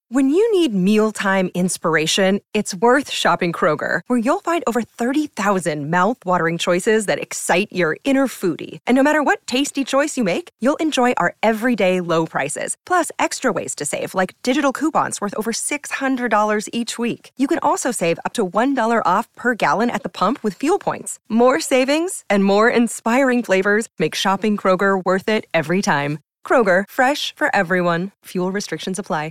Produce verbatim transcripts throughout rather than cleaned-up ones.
When you need mealtime inspiration, it's worth shopping Kroger, where you'll find over thirty thousand mouth-watering choices that excite your inner foodie. And no matter what tasty choice you make, you'll enjoy our everyday low prices, plus extra ways to save, like digital coupons worth over six hundred dollars each week. You can also save up to one dollar off per gallon at the pump with fuel points. More savings and more inspiring flavors make shopping Kroger worth it every time. Kroger, fresh for everyone. Fuel restrictions apply.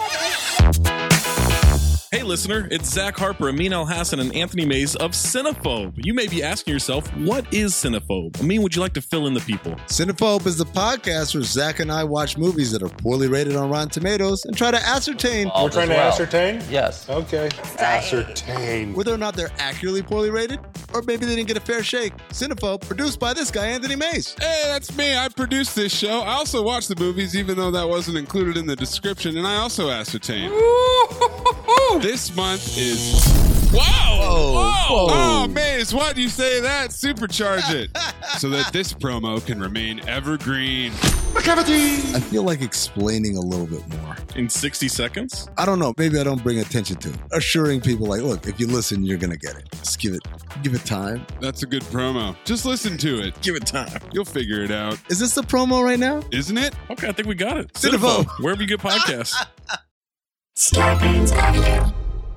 Hey listener, it's Zach Harper, Amin Elhassan, and Anthony Mays of Cinephobe. You may be asking yourself, what is Cinephobe? Amin, would you like to fill in the people? Cinephobe is the podcast where Zach and I watch movies that are poorly rated on Rotten Tomatoes and try to ascertain... All We're trying to well. ascertain? Yes. Okay. Ascertain. Whether or not they're accurately poorly rated, or maybe they didn't get a fair shake. Cinephobe, produced by this guy, Anthony Mays. Hey, that's me. I produced this show. I also watch the movies, even though that wasn't included in the description, and I also ascertain. This month is... Wow! Whoa. Whoa. Whoa. Oh, Maze, why do you say that? Supercharge it. So that this promo can remain evergreen. McCavity! I feel like explaining a little bit more. In sixty seconds? I don't know. Maybe I don't bring attention to it. Assuring people like, look, if you listen, you're going to get it. Just give it, give it time. That's a good promo. Just listen to it. Give it time. You'll figure it out. Is this the promo right now? Isn't it? Okay, I think we got it. Cinephobe. Wherever you get podcasts. Starbane's Avenue.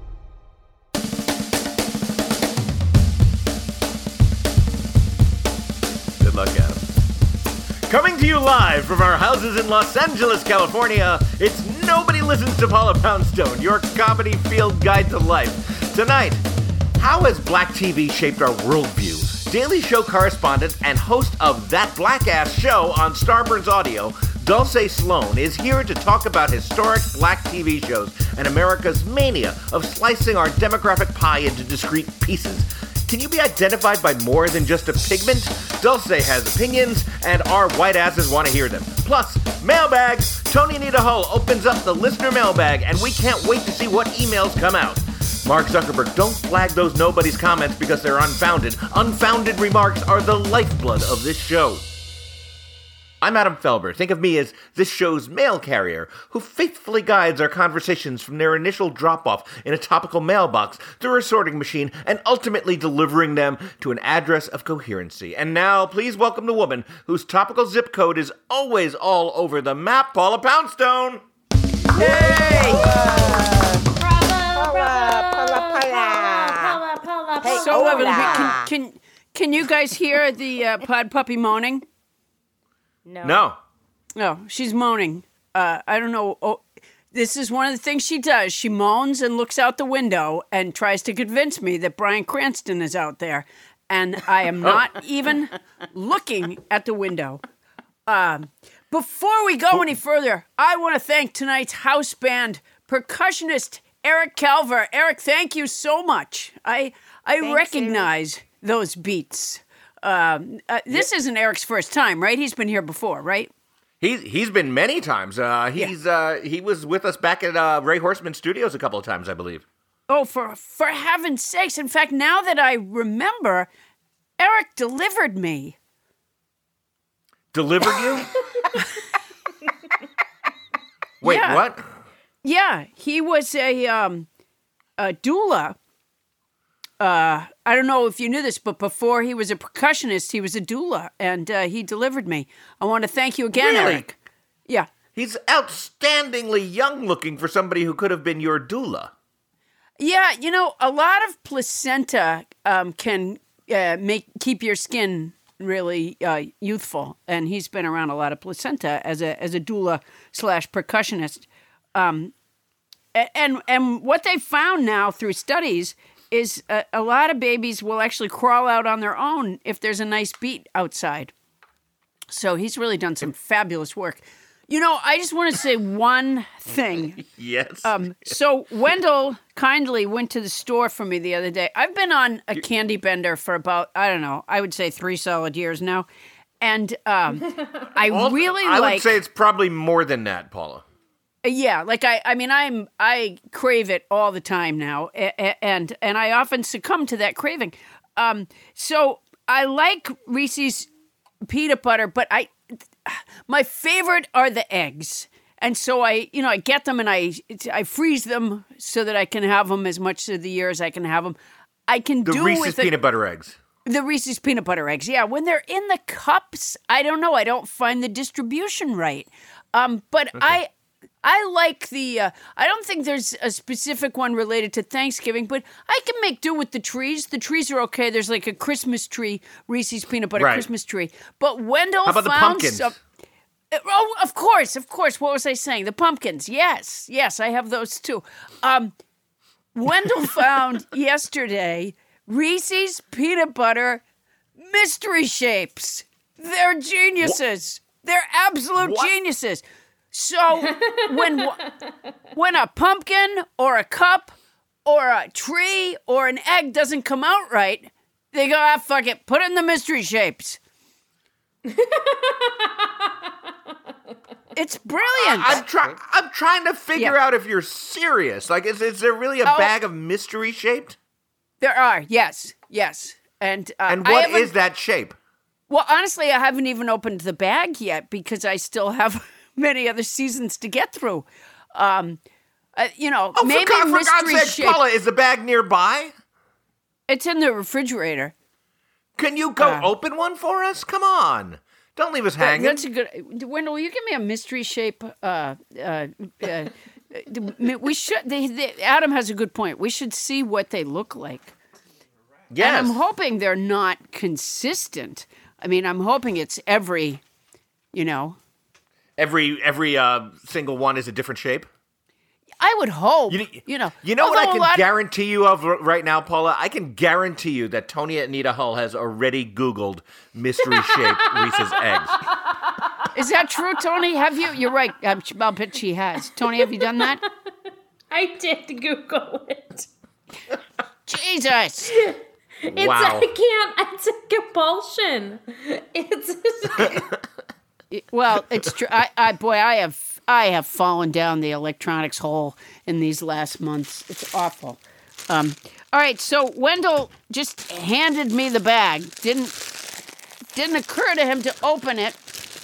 Good luck, Adam. Coming to you live from our houses in Los Angeles, California, it's Nobody Listens to Paula Poundstone, your comedy field guide to life. Tonight, how has black T V shaped our worldview? Daily Show correspondent and host of That Black Ass Show on Starburns Audio, Dulce Sloan, is here to talk about historic black T V shows and America's mania of slicing our demographic pie into discrete pieces. Can you be identified by more than just a pigment? Dulce has opinions, and our white asses want to hear them. Plus, mailbags. Tony Anita Hull opens up the listener mailbag, and we can't wait to see what emails come out. Mark Zuckerberg, don't flag those nobody's comments because they're unfounded. Unfounded remarks are the lifeblood of this show. I'm Adam Felber. Think of me as this show's mail carrier, who faithfully guides our conversations from their initial drop-off in a topical mailbox through a sorting machine and ultimately delivering them to an address of coherency. And now, please welcome the woman whose topical zip code is always all over the map, Paula Poundstone. Yay! Paula, Paula, Paula, Paula, Paula. So, Evan, can, can, can you guys hear the uh, pod puppy moaning? No. No. No, she's moaning. Uh, I don't know. Oh, this is one of the things she does. She moans and looks out the window and tries to convince me that Bryan Cranston is out there. And I am not even looking at the window. Um, before we go any further, I want to thank tonight's house band percussionist Eric Calver. Eric, thank you so much. I I Thanks, recognize Eric. those beats. Um, uh, this yep. isn't Eric's first time, right? He's been here before, right? He's he's been many times. Uh, he's yeah. uh, he was with us back at uh, Ray Horseman Studios a couple of times, I believe. Oh, for for heaven's sakes! In fact, now that I remember, Eric delivered me. Delivered you? Wait, yeah. what? Yeah, he was a um, a doula. Uh, I don't know if you knew this, but before he was a percussionist, he was a doula, and uh, he delivered me. I want to thank you again, really? Eric. Yeah. He's outstandingly young looking for somebody who could have been your doula. Yeah, you know, a lot of placenta um, can uh, make keep your skin really uh, youthful, and he's been around a lot of placenta as a as a doula slash percussionist. Um, and and what they found now through studies is a, a lot of babies will actually crawl out on their own if there's a nice beat outside. So he's really done some fabulous work. You know, I just want to say one thing. Yes. Um, so Wendell kindly went to the store for me the other day. I've been on a candy bender for about, I don't know, I would say three solid years now. And um, I well, really I like... I would say it's probably more than that, Paula. Yeah, like I, I mean, I'm, I crave it all the time now, and and I often succumb to that craving. Um, so I like Reese's peanut butter, but I, my favorite are the eggs, And so I, you know, I get them and I I freeze them so that I can have them as much of the year as I can have them. I can The do Reese's with a- peanut butter eggs. The Reese's peanut butter eggs, yeah. When they're in the cups, I don't know. I don't find the distribution right. Um, but I, I like the. Uh, I don't think there's a specific one related to Thanksgiving, but I can make do with the trees. The trees are okay. There's like a Christmas tree, Reese's peanut butter Right. Christmas tree. But Wendell How about the found pumpkins? some. Oh, of course, of course. What was I saying? The pumpkins. Yes, yes, I have those too. Um, Wendell found yesterday Reese's peanut butter mystery shapes. They're geniuses. They're absolute What? geniuses. So when when a pumpkin or a cup or a tree or an egg doesn't come out right, they go, ah, fuck it, put it in the mystery shapes. It's brilliant. I'm trying. I'm trying to figure Yeah. out if you're serious. Like, is is there really a Oh. bag of mystery shaped? There are, yes, yes. And uh, And I what haven't- is that shape? Well, honestly, I haven't even opened the bag yet because I still have many other seasons to get through. Um, uh, you know, Oh, maybe for, God, for mystery God's sake, shape. Paula, is the bag nearby? It's in the refrigerator. Can you go Uh, open one for us? Come on. Don't leave us That- hanging. That's a good. Wendell, will you give me a mystery shape? Uh, uh, uh, we should. They, they, Adam has a good point. We should see what they look like. Yes. And I'm hoping they're not consistent. I mean, I'm hoping it's every, you know. Every every uh, single one is a different shape. I would hope. You, You, know. You know what I although a can lot- guarantee you of r- right now, Paula? I can guarantee you that Tony Anita Hull has already Googled mystery shaped Reese's eggs. Is that true, Tony? Have you? You're right. I'm, I'll bet she has. Tony, have you done that? I did Google it. Jesus. It's Wow. I can't. It's a compulsion. It's Well, it's true. I, I, boy, I have, I have fallen down the electronics hole in these last months. It's awful. Um, all right, so Wendell just handed me the bag. Didn't, didn't occur to him to open it.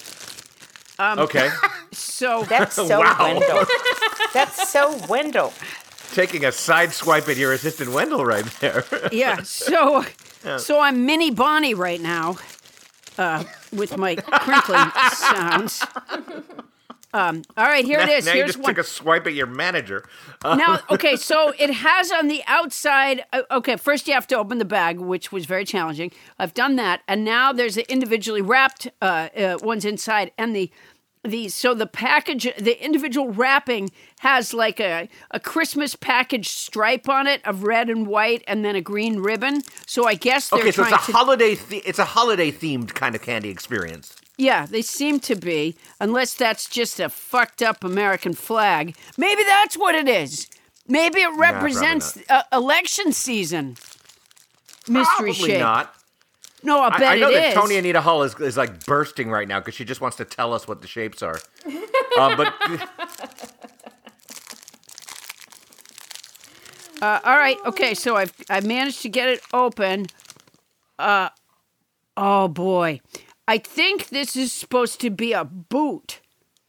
Um, Okay. So That's so Wow. Wendell. That's so Wendell. Taking a side swipe at your assistant Wendell right there. yeah, so, so I'm mini Bonnie right now. Uh, with my crinkling sounds. Um, all right, here it now, is. now you Here's just one. took a swipe at your manager. Uh, Now, okay, so it has on the outside. uh, Okay, first you have to open the bag, which was very challenging. I've done that, and now there's the individually wrapped uh, uh, ones inside, and the the so the package, the individual wrapping has like a a Christmas package stripe on it of red and white, and then a green ribbon. So I guess they're okay, so trying it's a to. holiday. The- it's a holiday themed kind of candy experience. Yeah, they seem to be, unless that's just a fucked up American flag. Maybe that's what it is. Maybe it represents uh, election season. Mystery Probably shape. not. No, I bet I, I know it that is. Tony Anita Hull is, is like bursting right now because she just wants to tell us what the shapes are. uh, but Uh, all right, okay, so I've I managed to get it open. Uh, oh boy, I think this is supposed to be a boot.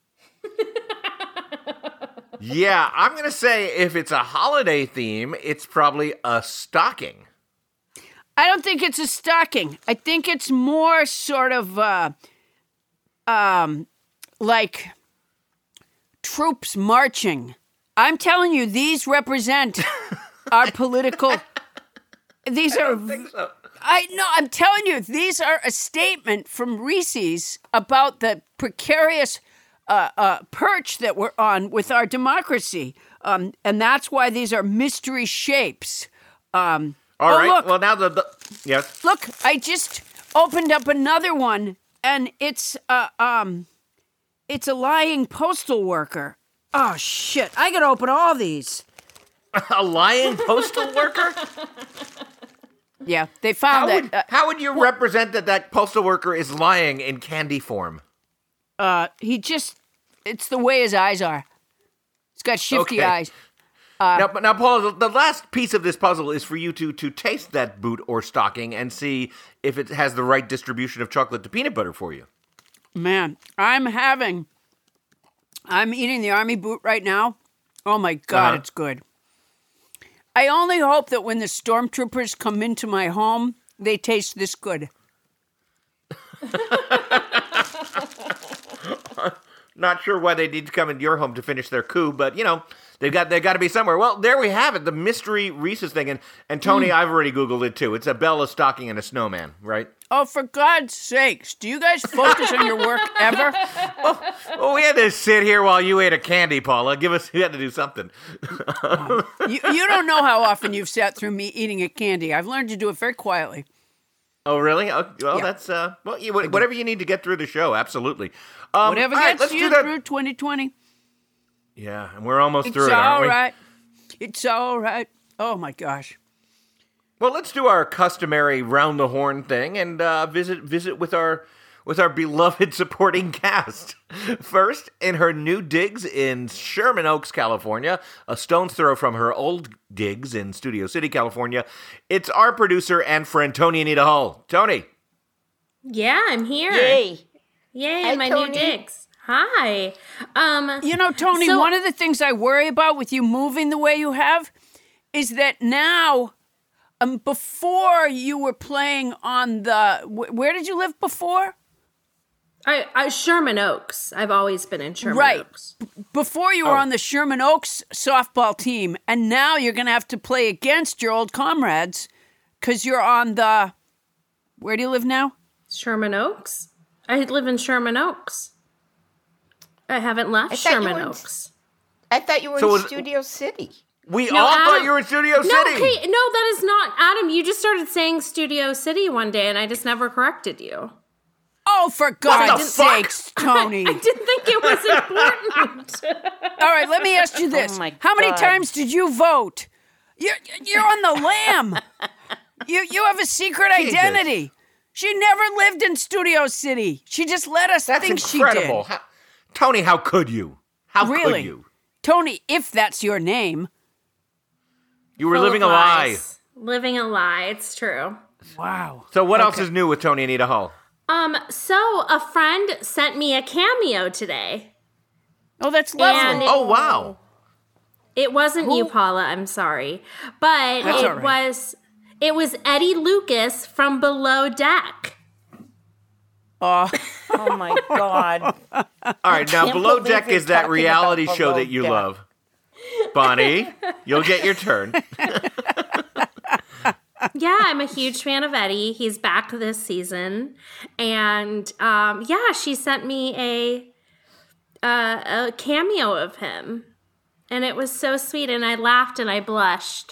yeah, I'm gonna say if it's a holiday theme, it's probably a stocking. I don't think it's a stocking. I think it's more sort of uh, um, like troops marching. I'm telling you, these represent our political. These are. So. I know. I'm telling you, these are a statement from Reese's about the precarious uh, uh, perch that we're on with our democracy, um, and that's why these are mystery shapes. Um, All oh, right. Look, Well, now the, the yes. look! I just opened up another one, and it's uh, um, it's a lying postal worker. Oh shit! I gotta open all these. A lying postal worker? Yeah, they found How that. would, uh, how would you represent that that postal worker is lying in candy form? uh, he just—it's the way his eyes are. He's got shifty Okay. eyes. Uh, now, but now, Paul, the, the last piece of this puzzle is for you to to taste that boot or stocking and see if it has the right distribution of chocolate to peanut butter for you. Man, I'm having I'm eating the Army Boot right now. Oh, my God, Uh-huh. it's good. I only hope that when the stormtroopers come into my home, they taste this good. Not sure why they need to come into your home to finish their coup, but you know they've got they got to be somewhere. Well, there we have it, the mystery Reese's thing, and and Tony, Mm. I've already Googled it too. It's a Bella stocking and a snowman, right? Oh, for God's sakes, do you guys focus on your work ever? Well, we had to sit here while you ate a candy, Paula. Give us, we had to do something. you, you don't know how often you've sat through me eating a candy. I've learned to do it very quietly. Oh, really? Oh, well, Yeah. that's uh, well, you, whatever you need to get through the show, absolutely. Um, Whatever all right, gets let's you do that. through twenty twenty. Yeah, and we're almost It's through it, all aren't we? right. It's all right. Oh, my gosh. Well, let's do our customary round the horn thing and uh, visit visit with our with our beloved supporting cast. First, in her new digs in Sherman Oaks, California, a stone's throw from her old digs in Studio City, California, it's our producer and friend Tony Anita Hull. Tony. Yeah, I'm here. Yay. Yay, Hi, my Tony. new digs. Hi. Um, You know, Tony, so- one of the things I worry about with you moving the way you have is that now, um, before you were playing on the, wh- where did you live before? I, I Sherman Oaks. I've always been in Sherman Right. Oaks. Before you were Oh. on the Sherman Oaks softball team, and now you're going to have to play against your old comrades because you're on the, where do you live now? Sherman Oaks? I live in Sherman Oaks. I haven't left I thought you Sherman were in- Oaks. I thought you were So in was- Studio City. We No, all Adam- thought you were in Studio No, City. okay, no, that is not. Adam, you just started saying Studio City one day, and I just never corrected you. Oh, for the God's fuck? sakes, Tony. I didn't think it was important. All right, let me ask you this. Oh, my How many God. times did you vote? You're, you're on the lam. You, you have a secret Jesus. identity. She never lived in Studio City. She just let us That's think incredible. she did. How, Tony, how could you? How Really? could you? Tony, if that's your name. You were Full living a of lie. lies. Living a lie. It's true. Wow. So what else is new with Tony Anita Hull? Um, so a friend sent me a cameo today. Oh, that's lovely. And it, Oh, wow. it wasn't you, Paula. I'm sorry, but That's it all right. was. It was Eddie Lucas from Below Deck. Oh, Oh my God. All right, now can't Below believe Deck you're is that talking reality about show Below that you Deck. love. Bonnie, you'll get your turn. Yeah, I'm a huge fan of Eddie. He's back this season, and um, yeah, she sent me a uh, a cameo of him, and it was so sweet. And I laughed and I blushed.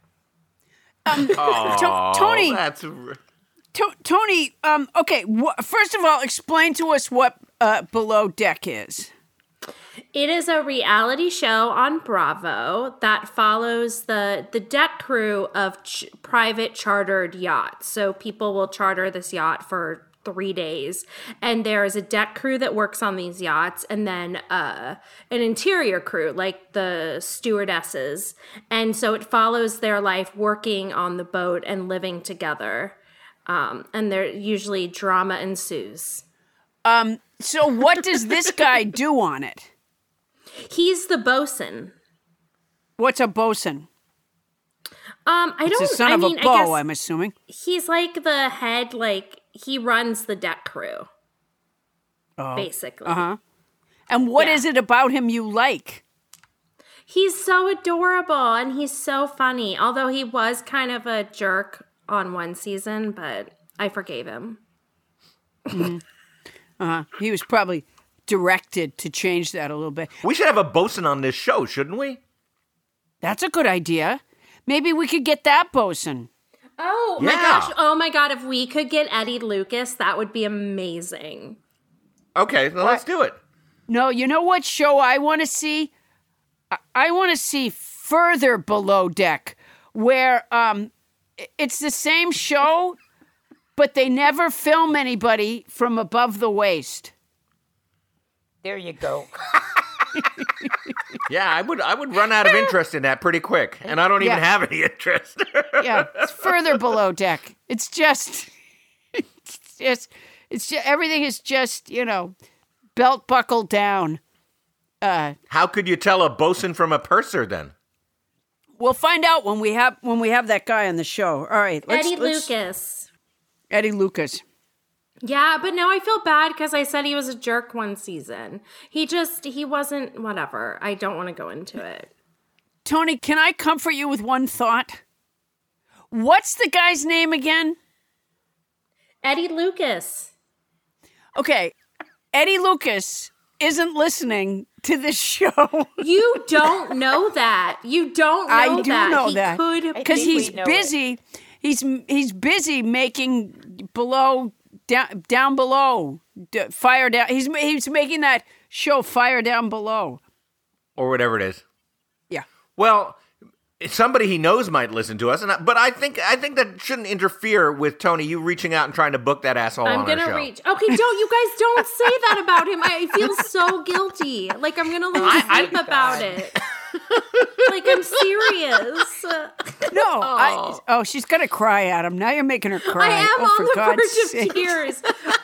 To- Tony, That's r- To- Tony. Um, okay. Wh- first of all, explain to us what uh, Below Deck is. It is a reality show on Bravo that follows the the deck crew of ch- private chartered yachts. So people will charter this yacht for three days, and there is a deck crew that works on these yachts, and then uh, an interior crew like the stewardesses. And so it follows their life working on the boat and living together. Um, and there usually drama ensues. So, what does this guy do on it? He's the bosun. What's a bosun? Um, I It's don't. the son I of mean, a I bow, guess I'm assuming. he's like the head. Like he runs the deck crew, basically. Uh huh. And what Yeah. is it about him you like? He's so adorable and he's so funny. Although he was kind of a jerk on one season, but I forgave him. Uh-huh. He was probably directed to change that a little bit. we should have a bosun on this show, shouldn't we? That's a good idea. Maybe we could get that bosun. Oh my Yeah. gosh! Oh my god! If we could get Eddie Lucas, that would be amazing. Okay, well, let's do it. No, you know what show I want to see? I, I want to see Further Below Deck, where um, i- it's the same show, but they never film anybody from above the waist. There you go. Yeah, I would I would run out of interest in that pretty quick, and I don't even Yeah. have any interest. Yeah, it's Further Below Deck. It's just, it's just, it's just, everything is just, you know, belt buckled down. Uh, How could you tell a bosun from a purser then? we'll find out when we have when we have that guy on the show. All right, let's, Eddie let's, Lucas. Eddie Lucas. Yeah, but now I feel bad because I said he was a jerk one season. He just, he wasn't, whatever. I don't want to go into it. Tony, can I comfort you with one thought? What's the guy's name again? Eddie Lucas. Okay, Eddie Lucas isn't listening to this show. You don't know that. You don't know I do that. know he that could because think we he's know busy. He's he's busy making below down down below d- fire down. He's he's making that show Fire Down Below. Or whatever it is. Yeah. Well, somebody he knows might listen to us, and I, but I think I think that shouldn't interfere with Tony, you reaching out and trying to book that asshole I'm on gonna our show. reach. Okay, don't you guys don't say that about him. I feel so guilty. Like I'm gonna lose I- sleep about it. Like I'm serious. No. I, oh, she's gonna cry at him. Now you're making her cry. I am oh, on for the God's verge sake. of tears.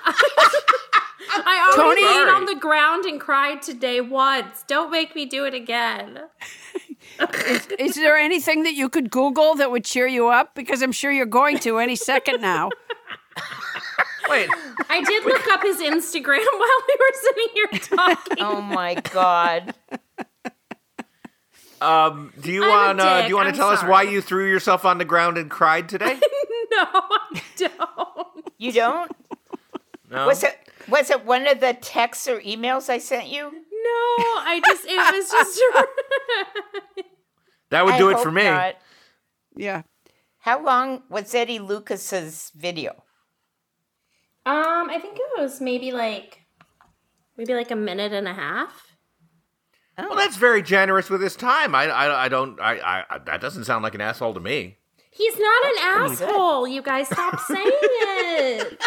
I already Tony- laid on the ground and cried today once. Don't make me do it again. Is, is there anything that you could Google that would cheer you up? Because I'm sure you're going to any second now. Wait, I did look up his Instagram while we were sitting here talking. Oh my God. um, do you I'm a want uh, dick. do you want to I'm tell us sorry. why you threw yourself on the ground and cried today? No, I don't. You don't? No. Was it was it one of the texts or emails I sent you? No, I just, it was just. That would I do it hope for me. not. Yeah. How long was Eddie Lucas's video? Um, I think it was maybe like, maybe like a minute and a half. Well, that's very generous with his time. I, I, I don't. I, I, that doesn't sound like an asshole to me. He's not an asshole. You guys stop saying it.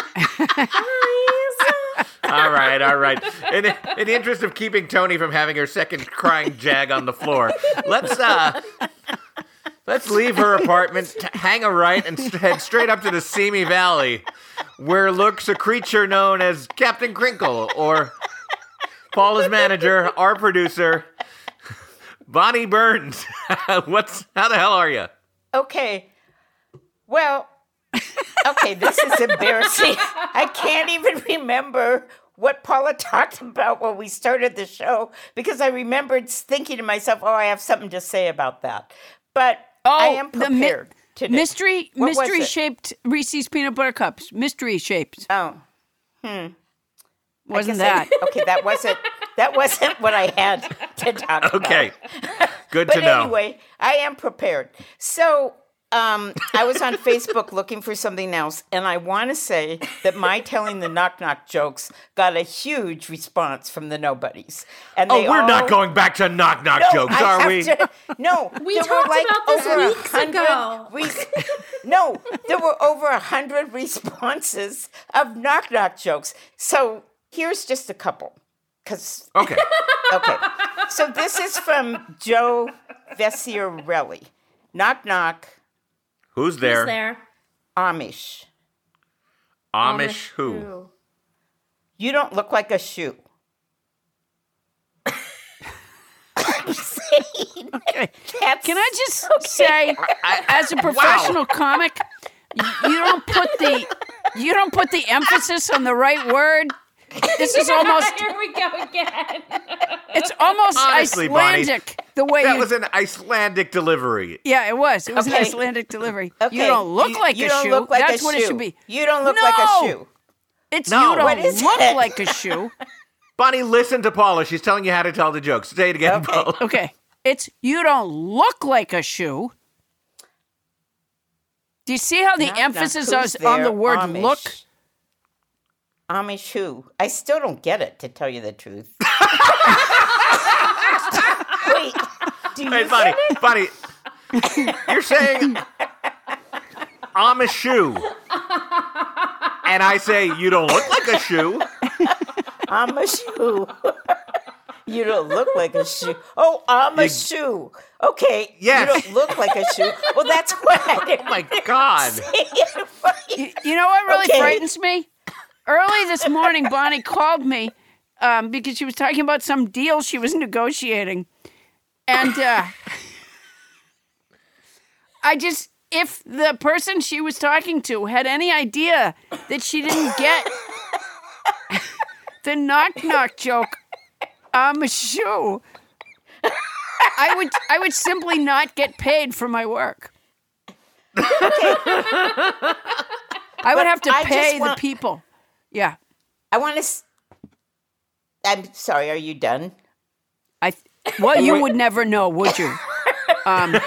Guys. All right, all right. In, in the interest of keeping Tony from having her second crying jag on the floor, let's uh, let's leave her apartment, t- hang a right, and st- head straight up to the Simi Valley, where lurks a creature known as Captain Crinkle, or Paula's manager, our producer, Bonnie Burns. What's how the hell are you? Okay. Well, okay, this is embarrassing. I can't even remember what Paula talked about when we started the show because I remembered thinking to myself, oh, I have something to say about that. But Oh, I am the mi- prepared today. mystery What was mystery it? shaped Reese's peanut butter cups. Mystery shaped. Oh. Hmm. Wasn't I that? guess I- okay, that wasn't that wasn't what I had to talk about. Okay, good But to know. anyway, I am prepared. So um, I was on Facebook looking for something else, and I want to say that my telling the knock knock jokes got a huge response from the nobodies. And Oh, they we're all, not going back to knock knock No, jokes, I are have we? to- no, We there talked were like about this over a weeks hundred ago. res- no, there were over a hundred responses of knock knock jokes. So here's just a couple, because Okay. okay. So this is from Joe Vecchiarelli. Knock knock. Who's there? Who's there? Amish. Amish who? You don't look like a shoe. I'm saying. Okay. That's Can I just say, as a professional comic, y- you don't put the you don't put the emphasis on the right word. This is almost Here we go again. it's almost Honestly, Bonnie, Icelandic the way That you. was an Icelandic delivery. yeah, it was. It was Okay. an Icelandic delivery. Okay, You don't look you- like you a don't shoe. look like That's a what it shoe. should be. You don't look like a No! shoe. It's No. you don't What is look it? like a shoe. Bonnie, listen to Paula. She's telling you how to tell the jokes. Say it again, Okay. Paula. Okay. It's you don't look like a shoe. Do you see how the Knock, knock. emphasis Who's is on the there? word Amish. look? Amish who? I still don't get it, to tell you the truth. Wait, do you Hey, get Bonnie, it? Bonnie, you're saying I'm a shoe. And I say, you don't look like a shoe. I'm a shoe. You don't look like a shoe. Oh, I'm a You- shoe. Okay, Yes. you don't look like a shoe. Well, that's why I didn't Oh, my God. say it right. You, you know what really Okay. frightens me? Early this morning, Bonnie called me um, because she was talking about some deal she was negotiating. And uh, I just, if the person she was talking to had any idea that she didn't get the knock-knock joke, I'm a shoe, I would, I would simply not get paid for my work. I would have to I pay want, the people. Yeah. I want to. S- I'm sorry. Are you done? I. Well, you would never know, would you? Um, All no.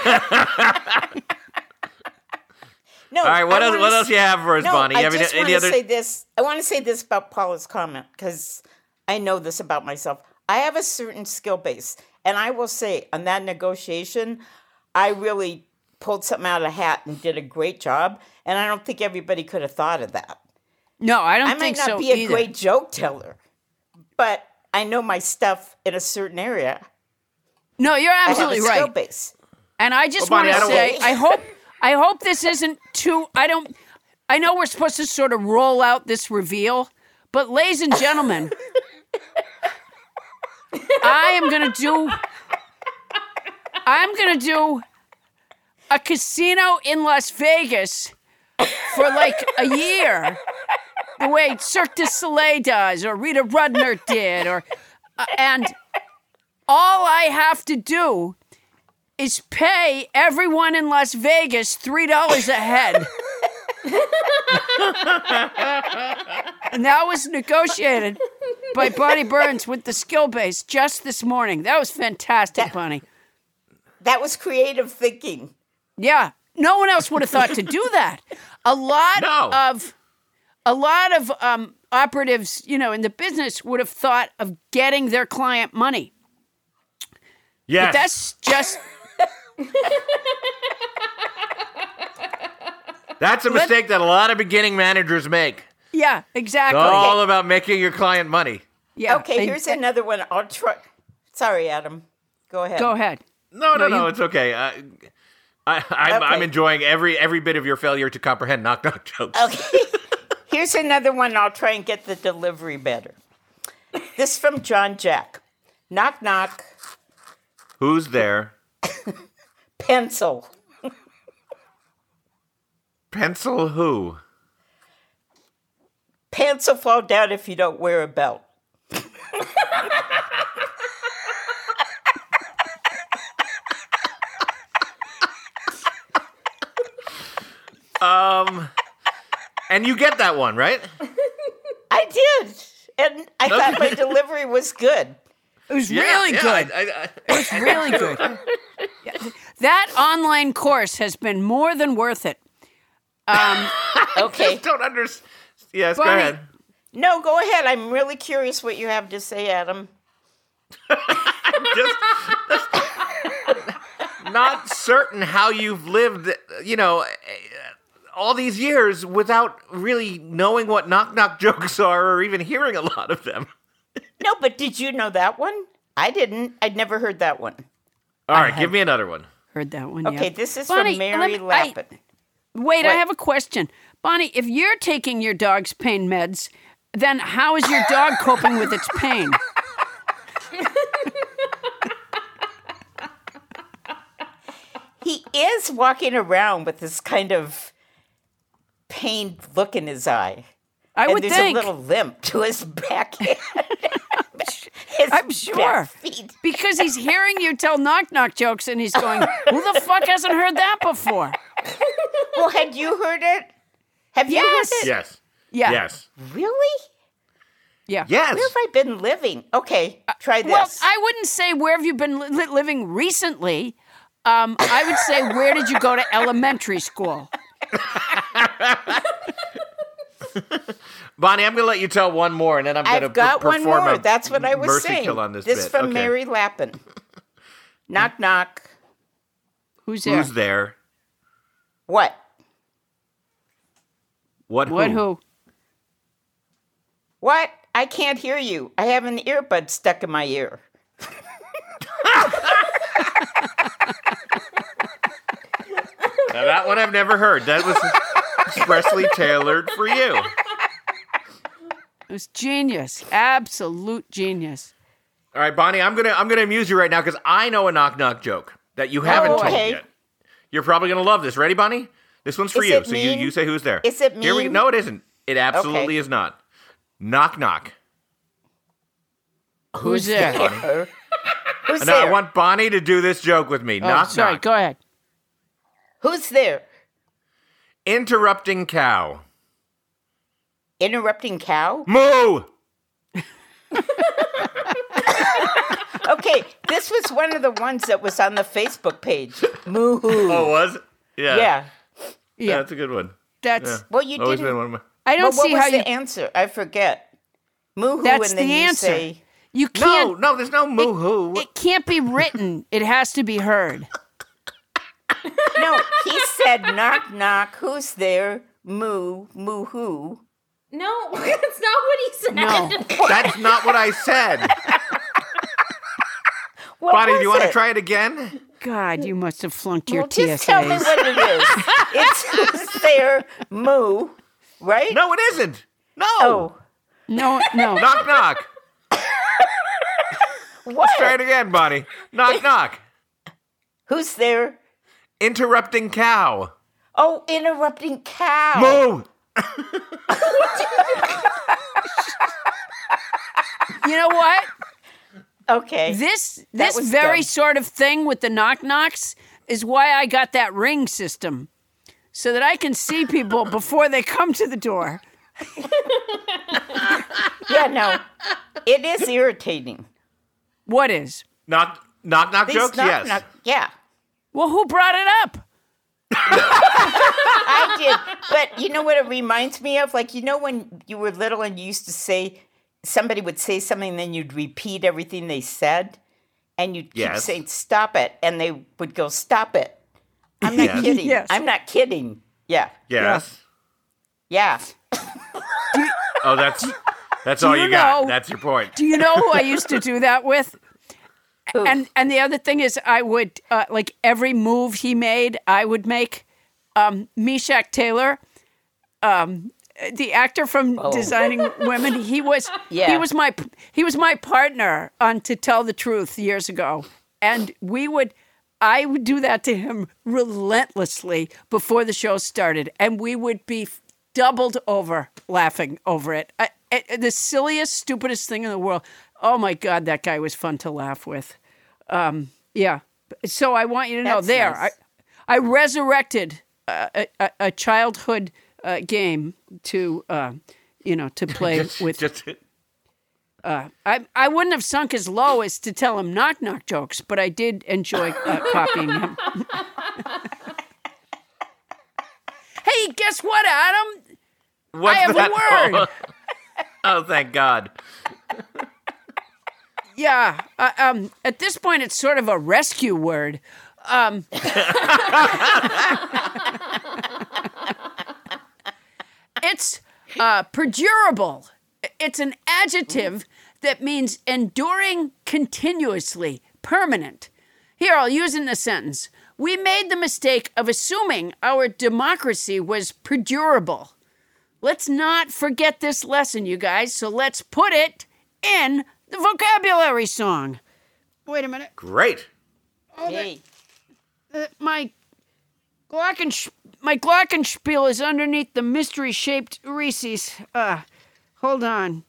right. What I else? wanna What else s- do you have for us, no, Bonnie? I You have just any, want any to other? say this. I want to say this about Paula's comment because I know this about myself. I have a certain skill base, and I will say on that negotiation, I really pulled something out of a hat and did a great job. And I don't think everybody could have thought of that. no, I don't I might think not so be a either. great joke teller, but I know my stuff in a certain area. No, you're absolutely I have a skill right. base. And I just Well, Bonnie, want I to don't- say, I hope, I hope this isn't too. I don't. I know we're supposed to sort of roll out this reveal, but ladies and gentlemen, I am gonna do. I'm gonna do a casino in Las Vegas for like a year, the way Cirque du Soleil does, or Rita Rudner did, or uh, and all I have to do is pay everyone in Las Vegas three dollars a head. And that was negotiated by Bonnie Burns with the skill base just this morning. That was fantastic, That- Bonnie. That was creative thinking. Yeah, no one else would have thought to do that. A lot No. of a lot of um, operatives, you know, in the business would have thought of getting their client money. Yes. But that's just That's a mistake that a lot of beginning managers make. yeah, It's exactly. all about making your client money. Yeah. Okay, and- here's another one. I'll try. Sorry, Adam. Go ahead. Go ahead. No, no, No, no, you- it's okay. I, I, I'm, I'm Okay. enjoying every every bit of your failure to comprehend knock knock jokes. Okay. Here's another one. I'll try and get the delivery better. This from John Jack. Knock, knock. Who's there? Pencil. Pencil who? Pants will fall down if you don't wear a belt. Um, and you get that one, right? I did. And I thought my delivery was good. It was Yeah, really yeah, good. I, I, It was really good. Yeah. That online course has been more than worth it. Um, Okay. I don't understand. Yes, go Bonnie, ahead. No, go ahead. I'm really curious what you have to say, Adam. Just, just not certain how you've lived, you know, all these years without really knowing what knock knock jokes are or even hearing a lot of them. No, but did you know that one? I didn't. I'd never heard that one. All right, give me another one. heard that one. Okay, yeah. this is Bonnie, from Mary let me- I- Lappin. Wait, I What? have a question. Bonnie, if you're taking your dog's pain meds, then how is your dog coping with its pain? He is walking around with this kind of pained look in his eye. I and would there's think. a little limp to his back end. His I'm back sure. feet. Because he's hearing you tell knock knock jokes and he's going, who the fuck hasn't heard that before? Well, had you heard it? Have you Yes. heard it? Yes. Yeah. Yes. Really? Yeah. Yes. Where have I been living? Okay, try this. Well, I wouldn't say where have you been li- li- living recently. Um, I would say where did you go to elementary school? Bonnie, I'm going to let you tell one more, and then I'm going to I've got one perform more. a That's what I was mercy saying. kill on this, this bit. from Okay. Mary Lappin. Knock, knock. Who's there? Who's there? What? What? Who? What who? What? I can't hear you. I have an earbud stuck in my ear. Now, that one I've never heard. That was expressly tailored for you. It was genius. Absolute genius. All right, Bonnie, I'm gonna I'm gonna amuse you right now because I know a knock knock joke that you haven't Oh, told okay. yet. You're probably gonna love this. Ready, Bonnie? This one's for Is you. it So you, mean? you say who's there. Is it Here we mean? No, it isn't. It absolutely Okay. is not. Knock knock. Who's there? Who's Now I there? want Bonnie to do this joke with me. Oh, knock sorry, knock. go ahead. Who's there? Interrupting cow. Interrupting cow? Moo. Okay, this was one of the ones that was on the Facebook page. Moo-hoo. Oh, was it? Yeah. Yeah. Yeah, Yeah, that's a good one. that's. Yeah. Well, you Always didn't. been one of my. I don't But what see was how the you. answer? I forget. Moo-hoo, That's and then the you answer. say... You No, can't. no, there's no moo hoo. It can't be written. It has to be heard. No, he said, knock, knock, who's there? Moo, moo-hoo. No, that's not what he said. No. That's not what I said. What Bonnie, was do you want to it? try it again? God, you must have flunked your Well, T just S tell me As. what it is. It's who's there? Moo, right? No, it isn't. No. Oh, No, no. Knock, knock. what? Try it again, Bonnie. Knock, knock. Who's there? Interrupting cow. Oh, interrupting cow. Moo. You know what? Okay. This That this was very dumb. sort of thing with the knock knocks is why I got that ring system, so that I can see people before they come to the door. Yeah, no. It is irritating. What is? Knock, knock, knock These jokes? knock, Yes. knock- yeah, Well, who brought it up? I did. But you know what it reminds me of? Like, you know when you were little and you used to say, somebody would say something, then you'd repeat everything they said, and you'd keep Yes. saying, stop it, and they would go, stop it. I'm not Yes. kidding. Yes. I'm not kidding. Yeah. Yes. Yeah. Oh, that's that's all you you, got. know- That's your point. Do you know who I used to do that with? Who? And and the other thing is, I would uh, like every move he made, I would make. Um, Meshack Taylor, um, the actor from Designing Women, he was Yeah. he was my he was my partner on To Tell the Truth years ago, and we would. I would do that to him relentlessly before the show started, and we would be doubled over laughing over it. I, I, the silliest, stupidest thing in the world. Oh my God, that guy was fun to laugh with. Um, yeah. So I want you to know That's there, nice. I, I resurrected uh, a, a, a childhood uh, game to, uh, you know, to play Just, with. just Uh, I I wouldn't have sunk as low as to tell him knock knock jokes, but I did enjoy uh, copying him. Hey, guess what, Adam? what's I have a that? word. Oh, thank God. Yeah. Uh, um. At this point, it's sort of a rescue word. Um. It's uh, perdurable. It's an adjective that means enduring continuously, permanent. Here, I'll use it in a sentence. We made the mistake of assuming our democracy was perdurable. Let's not forget this lesson, you guys, so let's put it in the vocabulary song. Wait a minute. Great. Hey. Uh, my glockensch- my glockenspiel is underneath the mystery-shaped Reese's. Uh, hold on.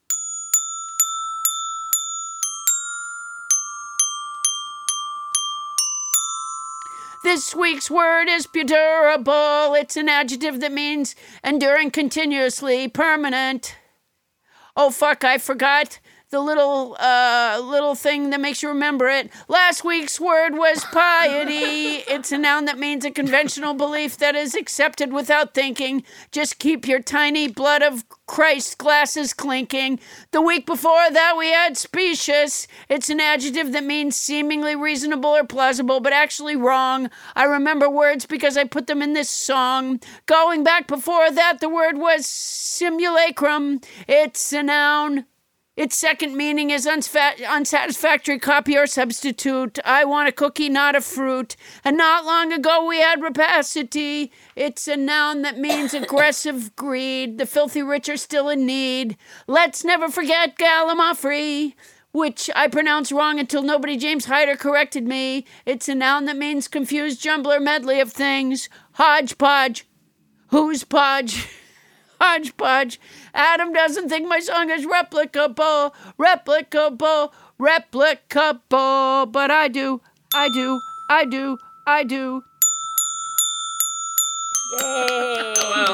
This week's word is perdurable. It's an adjective that means enduring continuously, permanent. Oh, fuck, I forgot the little uh, little thing that makes you remember it. Last week's word was piety. It's a noun that means a conventional belief that is accepted without thinking. Just keep your tiny blood of Christ glasses clinking. The week before that, we had specious. It's an adjective that means seemingly reasonable or plausible, but actually wrong. I remember words because I put them in this song. Going back before that, the word was simulacrum. It's a noun Its second meaning is unsfa- unsatisfactory copy or substitute. I want a cookie, not a fruit. And not long ago we had rapacity. It's a noun that means aggressive greed. The filthy rich are still in need. Let's never forget Gallimaufry, which I pronounced wrong until nobody James Hyder corrected me. It's a noun that means confused jumbler medley of things. Hodgepodge. Who's podge? Hodgepodge. Adam doesn't think my song is replicable, replicable, replicable, but I do, I do, I do, I do. Yay!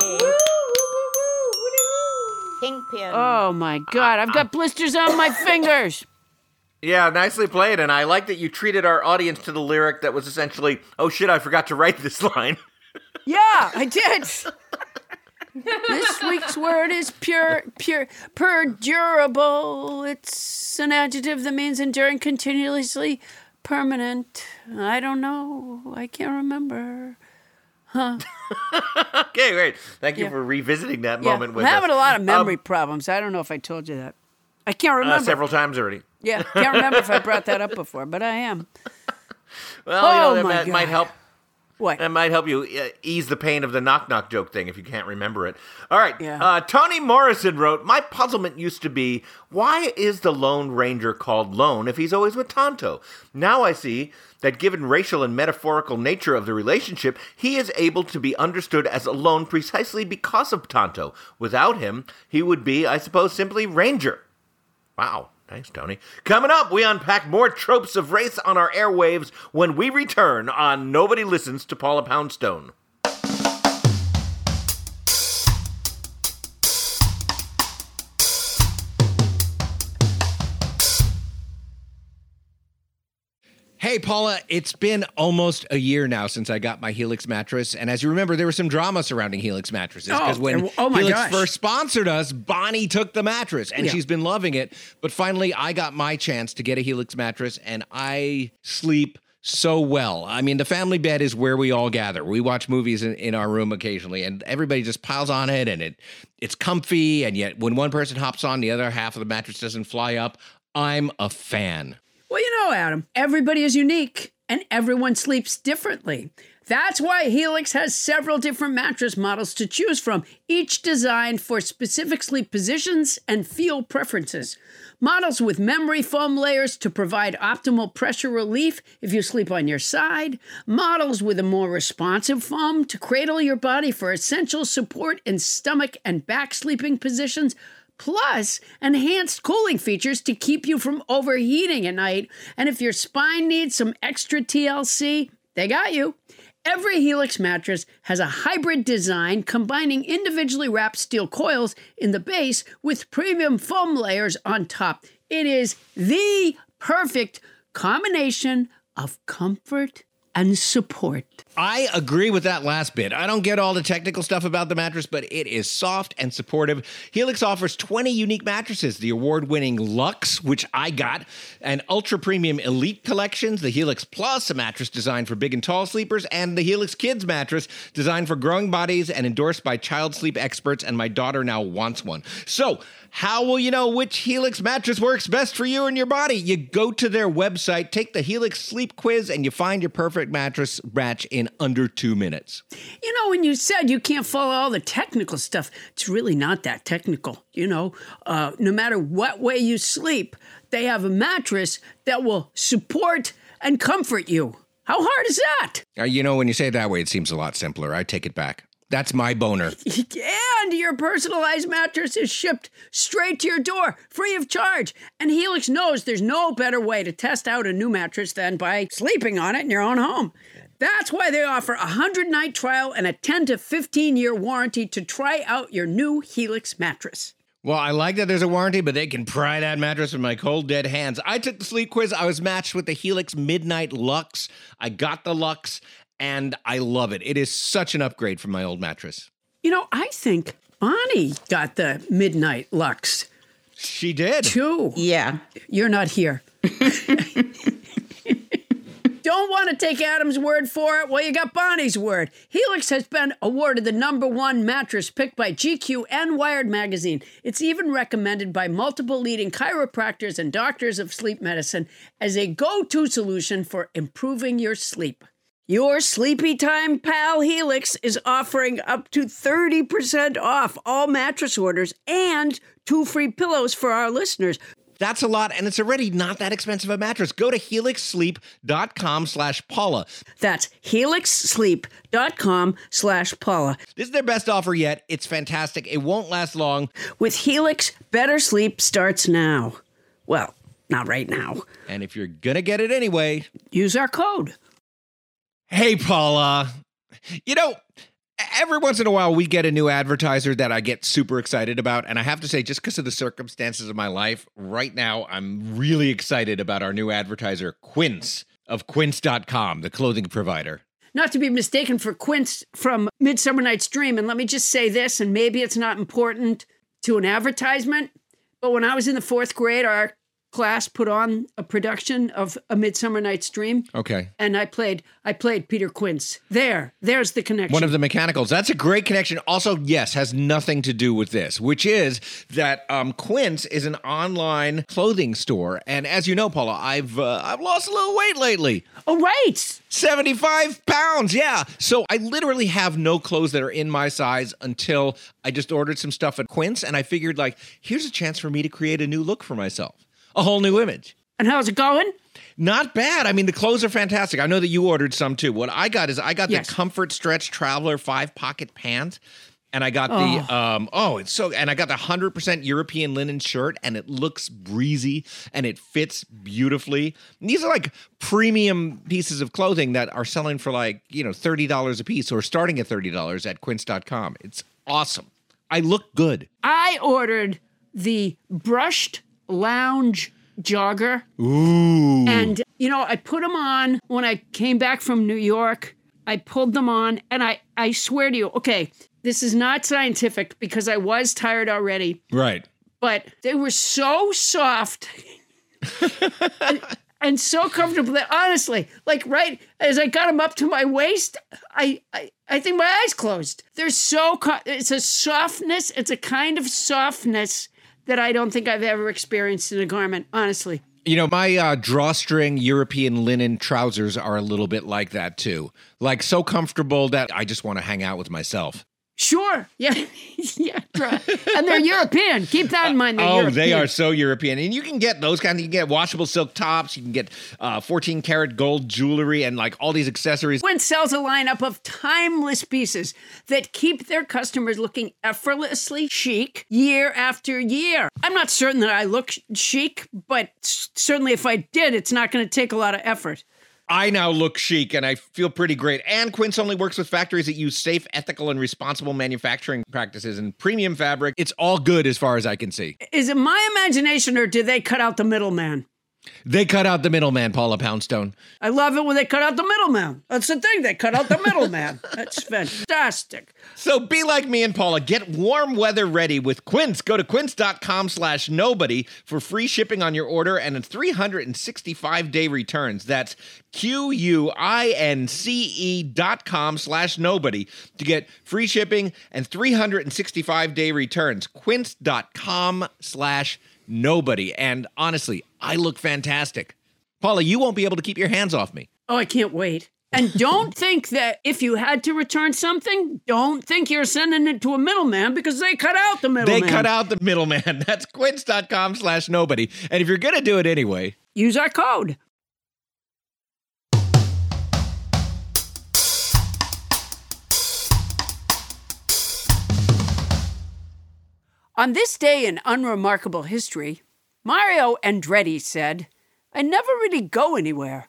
Kingpin. Oh my God, I've got blisters on my fingers. Yeah, nicely played, and I like that you treated our audience to the lyric that was essentially, oh shit, I forgot to write this line. Yeah, I did. This week's word is pure, pure, perdurable. It's an adjective that means enduring, continuously permanent. I don't know. I can't remember. Huh. Okay, great. Thank you Yeah. for revisiting that Yeah, moment with I'm having us. a lot of memory Um, problems. I don't know if I told you that. I can't remember. uh, several times already. Yeah, can't remember if I brought that up before, but I am. Well, Oh, you know, that my might, might God. help. What? That might help you uh, ease the pain of the knock-knock joke thing if you can't remember it. All right. Yeah. Uh, Toni Morrison wrote, my puzzlement used to be, why is the Lone Ranger called Lone if he's always with Tonto? Now I see that given racial and metaphorical nature of the relationship, he is able to be understood as alone precisely because of Tonto. Without him, he would be, I suppose, simply Ranger. Wow. Thanks, Tony. Coming up, we unpack more tropes of race on our airwaves when we return on Nobody Listens to Paula Poundstone. Hey, Paula, it's been almost a year now since I got my Helix mattress. And as you remember, there was some drama surrounding Helix mattresses. Because Oh, when there- oh my Helix gosh. first sponsored us, Bonnie took the mattress. And Yeah. she's been loving it. But finally, I got my chance to get a Helix mattress. And I sleep so well. I mean, the family bed is where we all gather. We watch movies in, in our room occasionally. And everybody just piles on it. And it it's comfy. And yet when one person hops on, the other half of the mattress doesn't fly up. I'm a fan. Well, you know, Adam, everybody is unique and everyone sleeps differently. That's why Helix has several different mattress models to choose from, each designed for specific sleep positions and feel preferences. Models with memory foam layers to provide optimal pressure relief if you sleep on your side. Models with a more responsive foam to cradle your body for essential support in stomach and back sleeping positions. Plus, enhanced cooling features to keep you from overheating at night. And if your spine needs some extra T L C, they got you. Every Helix mattress has a hybrid design combining individually wrapped steel coils in the base with premium foam layers on top. It is the perfect combination of comfort and support. I agree with that last bit. I don't get all the technical stuff about the mattress, but it is soft and supportive. Helix offers twenty unique mattresses, the award-winning Luxe, which I got, and ultra-premium Elite collections, the Helix Plus, a mattress designed for big and tall sleepers, and the Helix Kids mattress, designed for growing bodies and endorsed by child sleep experts, and my daughter now wants one. So, how will you know which Helix mattress works best for you and your body? You go to their website, take the Helix sleep quiz, and you find your perfect mattress match in under two minutes. You know, when you said you can't follow all the technical stuff, it's really not that technical. You know, uh, no matter what way you sleep, they have a mattress that will support and comfort you. How hard is that? Uh, you know, when you say it that way, it seems a lot simpler. I take it back. That's my boner. And your personalized mattress is shipped straight to your door, free of charge. And Helix knows there's no better way to test out a new mattress than by sleeping on it in your own home. That's why they offer a one hundred night trial and a ten to fifteen year warranty to try out your new Helix mattress. Well, I like that there's a warranty, but they can pry that mattress with my cold, dead hands. I took the sleep quiz. I was matched with the Helix Midnight Luxe. I got the Luxe, and I love it. It is such an upgrade from my old mattress. You know, I think Bonnie got the Midnight Luxe. She did. Too. Yeah. You're not here. Don't want to take Adam's word for it? Well, you got Bonnie's word. Helix has been awarded the number one mattress picked by G Q and Wired magazine. It's even recommended by multiple leading chiropractors and doctors of sleep medicine as a go-to solution for improving your sleep. Your sleepy time pal Helix is offering up to thirty percent off all mattress orders and two free pillows for our listeners. That's a lot, and it's already not that expensive a mattress. Go to helixsleep.com slash Paula. That's helixsleep.com slash Paula. This is their best offer yet. It's fantastic. It won't last long. With Helix, better sleep starts now. Well, not right now. And if you're going to get it anyway, use our code. Hey, Paula. You know, every once in a while we get a new advertiser that I get super excited about. And I have to say, just because of the circumstances of my life, right now I'm really excited about our new advertiser, Quince of quince dot com, the clothing provider. Not to be mistaken for Quince from Midsummer Night's Dream. And let me just say this, and maybe it's not important to an advertisement, but when I was in the fourth grade, our class put on a production of A Midsummer Night's Dream. Okay. And I played I played Peter Quince. There. There's the connection. One of the mechanicals. That's a great connection. Also, yes, has nothing to do with this, which is that um, Quince is an online clothing store. And as you know, Paula, I've uh, I've lost a little weight lately. Oh, right. seventy-five pounds. Yeah. So I literally have no clothes that are in my size until I just ordered some stuff at Quince. And I figured, like, here's a chance for me to create a new look for myself. A whole new image. And how's it going? Not bad. I mean, the clothes are fantastic. I know that you ordered some too. What I got is I got Yes. the Comfort Stretch Traveler five pocket pants. And I got Oh. the, um, oh, it's so, and I got the one hundred percent European linen shirt, and it looks breezy and it fits beautifully. And these are like premium pieces of clothing that are selling for like, you know, thirty dollars a piece or starting at thirty dollars at quince dot com. It's awesome. I look good. I ordered the brushed lounge jogger. Ooh. And, you know, I put them on when I came back from New York. I pulled them on, and I, I swear to you, okay, this is not scientific because I was tired already, Right. but they were so soft and, and so comfortable that honestly, like right as I got them up to my waist, I, I, I think my eyes closed. They're so, co- it's a softness, it's a kind of softness that I don't think I've ever experienced in a garment, honestly. You know, my uh, drawstring European linen trousers are a little bit like that too. Like so comfortable that I just want to hang out with myself. Sure. Yeah. yeah. And they're European. Keep that in mind. They're oh, European. they are so European. And you can get those kind of, you can get washable silk tops, you can get uh, fourteen karat gold jewelry and like all these accessories. Quince sells a lineup of timeless pieces that keep their customers looking effortlessly chic year after year. I'm not certain that I look chic, but certainly if I did, it's not going to take a lot of effort. I now look chic and I feel pretty great. And Quince only works with factories that use safe, ethical, and responsible manufacturing practices and premium fabric. It's all good as far as I can see. Is it my imagination or did they cut out the middleman? They cut out the middleman, Paula Poundstone. I love it when they cut out the middleman. That's the thing. They cut out the middleman. That's fantastic. So be like me and Paula. Get warm weather ready with Quince. Go to quince.com slash nobody for free shipping on your order and a three hundred sixty-five day returns. That's Q-U-I-N-C-E dot com slash nobody to get free shipping and three hundred sixty-five day returns. Quince.com slash nobody. And honestly, I look fantastic. Paula, you won't be able to keep your hands off me. Oh, I can't wait. And don't think that if you had to return something, don't think you're sending it to a middleman because they cut out the middleman. They cut out the middleman. That's quince.com slash nobody. And if you're going to do it anyway, use our code. On this day in unremarkable history, Mario Andretti said, "I never really go anywhere."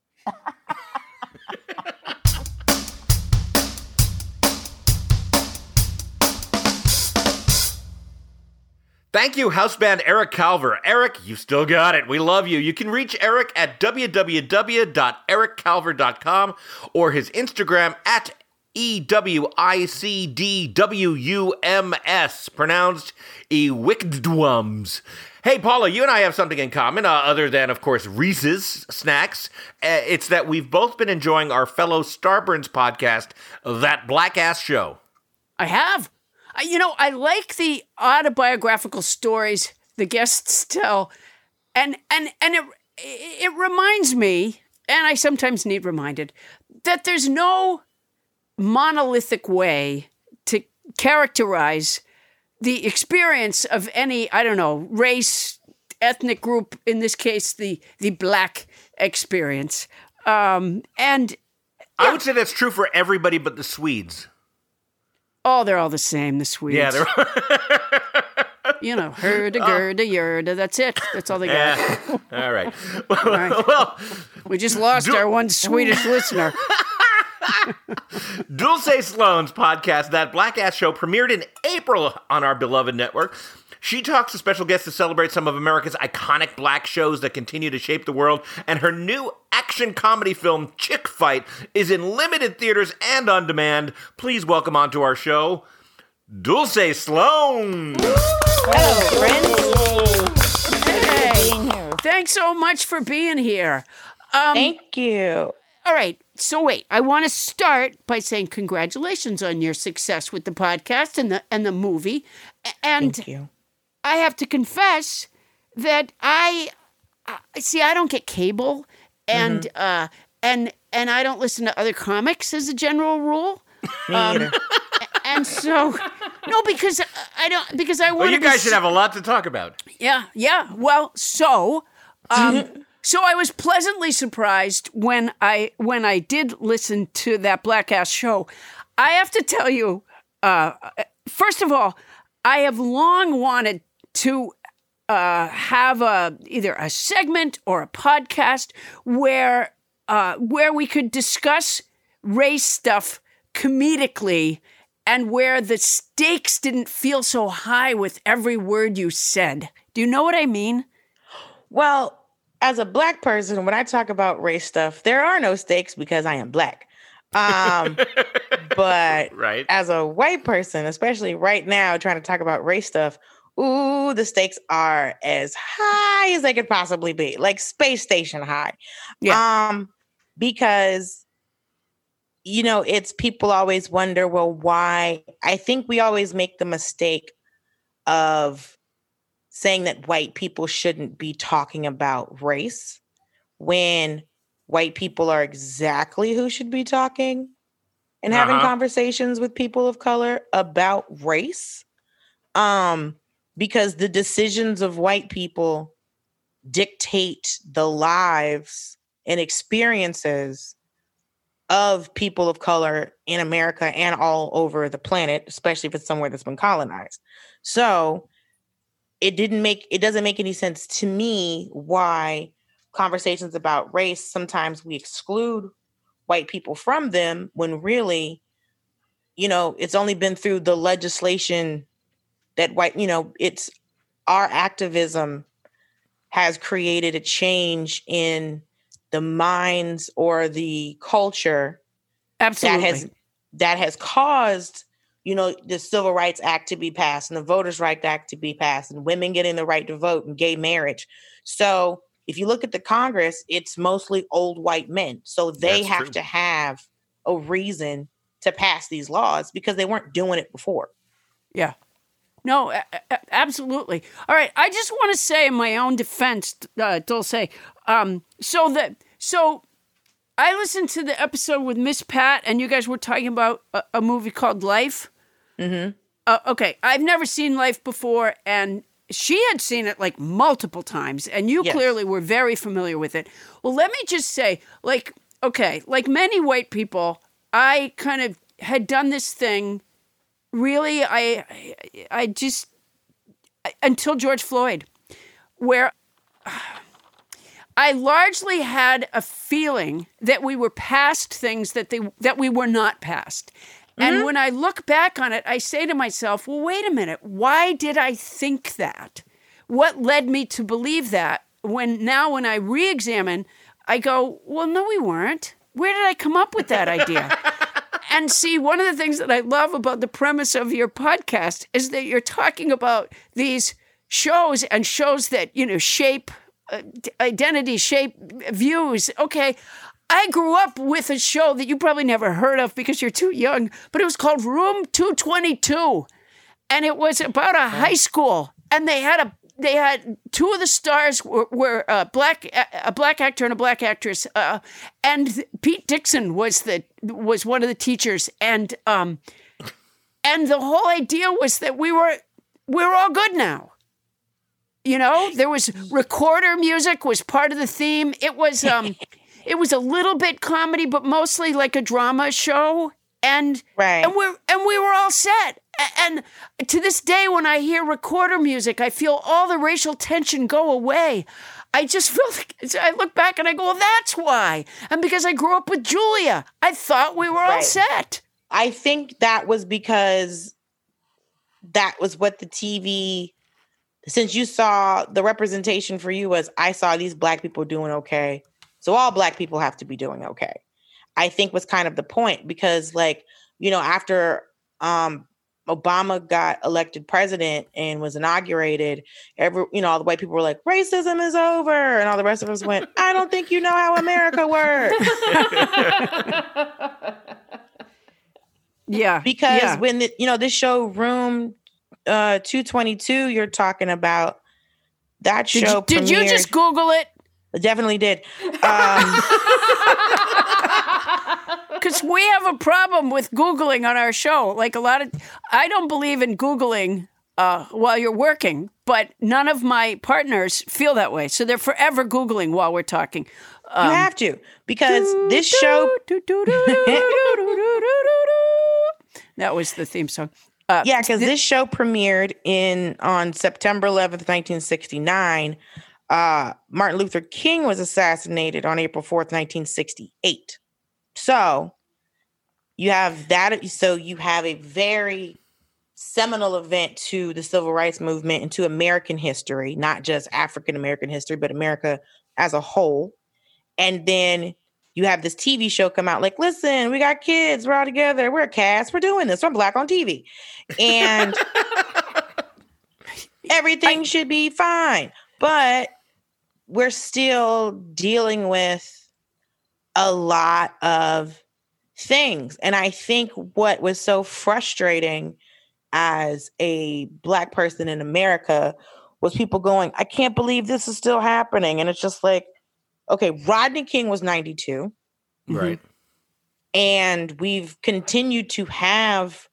Thank you, house band Eric Calver. Eric, you still got it. We love you. You can reach Eric at w w w dot eric calver dot com or his Instagram at E W I C D W U M S, pronounced Ewicdwums. Hey, Paula, you and I have something in common, uh, other than, of course, Reese's snacks. Uh, it's that we've both been enjoying our fellow Starburns podcast, That Black Ass Show. I have. I, you know, I like the autobiographical stories the guests tell, and and and it it reminds me, and I sometimes need reminded, that there's no monolithic way to characterize the experience of any, I don't know, race, ethnic group, in this case, the the black experience. Um, and I would say that's true for everybody but the Swedes. Oh, they're all the same, the Swedes. Yeah, they're you know, herda, gerda, yerda, that's it. That's all they got. Yeah. All right. All right. Well, we just lost do- our one Swedish listener. Dulce Sloan's podcast, That Black Ass Show, premiered in April on our beloved network. She talks to special guests to celebrate some of America's iconic black shows that continue to shape the world, and her new action comedy film, Chick Fight, is in limited theaters and on demand. Please welcome onto our show, Dulce Sloan. Hello, friends. Hey, thanks so much for being here. Um, Thank you. All right. So wait, I want to start by saying congratulations on your success with the podcast and the and the movie. And Thank you. I have to confess that I uh, see I don't get cable, and Mm-hmm. uh, and and I don't listen to other comics as a general rule. Me Um, either. And so, no, because I don't because I want. Well, you guys should have a lot to talk about. Yeah, yeah. Well, so, um, so I was pleasantly surprised when I when I did listen to that Black Ass Show. I have to tell you, uh, first of all, I have long wanted to uh, have a either a segment or a podcast where uh, where we could discuss race stuff comedically, and where the stakes didn't feel so high with every word you said. Do you know what I mean? Well, as a black person, when I talk about race stuff, there are no stakes because I am black. Um, but Right. as a white person, especially right now, trying to talk about race stuff, ooh, the stakes are as high as they could possibly be, like space station high. Yeah. Um, because you know, it's people always wonder, well, why? I think we always make the mistake of saying that white people shouldn't be talking about race when white people are exactly who should be talking and having Uh-huh. conversations with people of color about race. Um, because the decisions of white people dictate the lives and experiences of people of color in America and all over the planet, especially if it's somewhere that's been colonized. So it didn't make, it doesn't make any sense to me why conversations about race, sometimes we exclude white people from them when really, you know, it's only been through the legislation that white, you know, it's our activism has created a change in the minds or the culture Absolutely. that has that has caused, you know, the Civil Rights Act to be passed and the Voters' Rights Act to be passed and women getting the right to vote and gay marriage. So if you look at the Congress, it's mostly old white men. So they That's have true. to have a reason to pass these laws because they weren't doing it before. Yeah. No, a- a- absolutely. All right. I just want to say in my own defense, uh, Dulce, um, so that, so I listened to the episode with Miss Pat and you guys were talking about a, a movie called Life. Mm-hmm. Uh, okay. I've never seen Life before, and she had seen it like multiple times, and you Yes. clearly were very familiar with it. Well, let me just say, like, okay, like many white people, I kind of had done this thing. Really, I, I, I just until George Floyd, where I largely had a feeling that we were past things that they that we were not past. And when I look back on it, I say to myself, well, wait a minute. Why did I think that? What led me to believe that? When now when I re-examine, I go, well, no, we weren't. Where did I come up with that idea? And see, one of the things that I love about the premise of your podcast is that you're talking about these shows and shows that, you know, shape uh, identity, shape views. Okay. I grew up with a show that you probably never heard of because you're too young, but it was called Room two twenty-two. And it was about a high school. And they had a they had two of the stars were, were a black a black actor and a black actress. Uh, and Pete Dixon was the was one of the teachers. And um and the whole idea was that we were we were all good now. You know, there was recorder music was part of the theme. It was um It was a little bit comedy, but mostly like a drama show, and right. and we and we were all set. And to this day, when I hear recorder music, I feel all the racial tension go away. I just feel like, I look back and I go, well, that's why. And because I grew up with Julia, I thought we were all right. set. I think that was because that was what the T V. Since you saw the representation for you was, I saw these black people doing okay. So all black people have to be doing okay, I think was kind of the point because, like, you know, after um, Obama got elected president and was inaugurated, every, you know, all the white people were like, racism is over. And all the rest of us went, I don't think you know how America works. yeah. Because yeah. when, the, you know, this show Room uh, two twenty-two, you're talking about that did show. You, did you just Google it? I definitely did. Um, Because we have a problem with Googling on our show. Like a lot of, I don't believe in Googling uh, while you're working, but none of my partners feel that way. So they're forever Googling while we're talking. Um, you have to, because this show. That was the theme song. Uh, yeah, because th- this show premiered in on September eleventh, nineteen sixty-nine. Uh, Martin Luther King was assassinated on April fourth, nineteen sixty-eight. So you have that. So you have a very seminal event to the civil rights movement and to American history, not just African American history, but America as a whole. And then you have this T V show come out like, listen, we got kids. We're all together. We're a cast. We're doing this. I'm black on T V. And everything I, should be fine. But we're still dealing with a lot of things. And I think what was so frustrating as a black person in America was people going, I can't believe this is still happening. And it's just like, okay, Rodney King was ninety-two. Right. And we've continued to have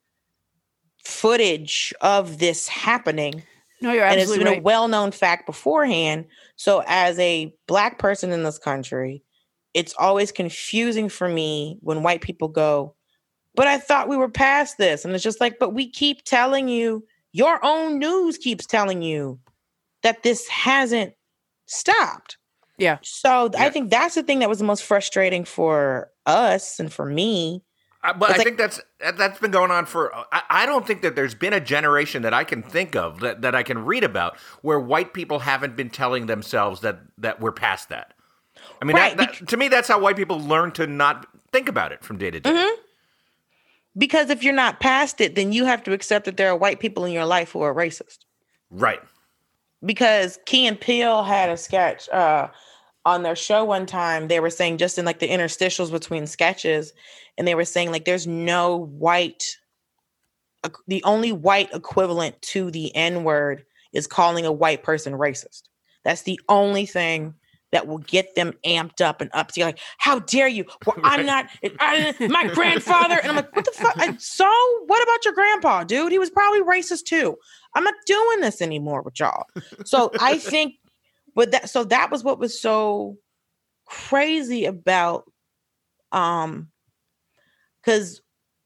footage of this happening. No, you're absolutely and it's been right. a well-known fact beforehand. So as a black person in this country, it's always confusing for me when white people go, but I thought we were past this. And it's just like, but we keep telling you, your own news keeps telling you that this hasn't stopped. Yeah. So yeah. I think that's the thing that was the most frustrating for us and for me. Uh, but I like, think that's that's been going on for. I, I don't think that there's been a generation that I can think of that, that I can read about where white people haven't been telling themselves that that we're past that. I mean, right. that, that, to me, that's how white people learn to not think about it from day to day. Mm-hmm. Because if you're not past it, then you have to accept that there are white people in your life who are racist. Right. Because Key and Peele had a sketch uh, on their show one time. They were saying just in like the interstitials between sketches, and they were saying like there's no white, uh, the only white equivalent to the N-word is calling a white person racist. That's the only thing that will get them amped up and up. So you're like, how dare you? Well, right. I'm not, I, my grandfather. And I'm like, what the fuck? I, so what about your grandpa, dude? He was probably racist too. I'm not doing this anymore with y'all. So I think, but that, so that was what was so crazy about, um, because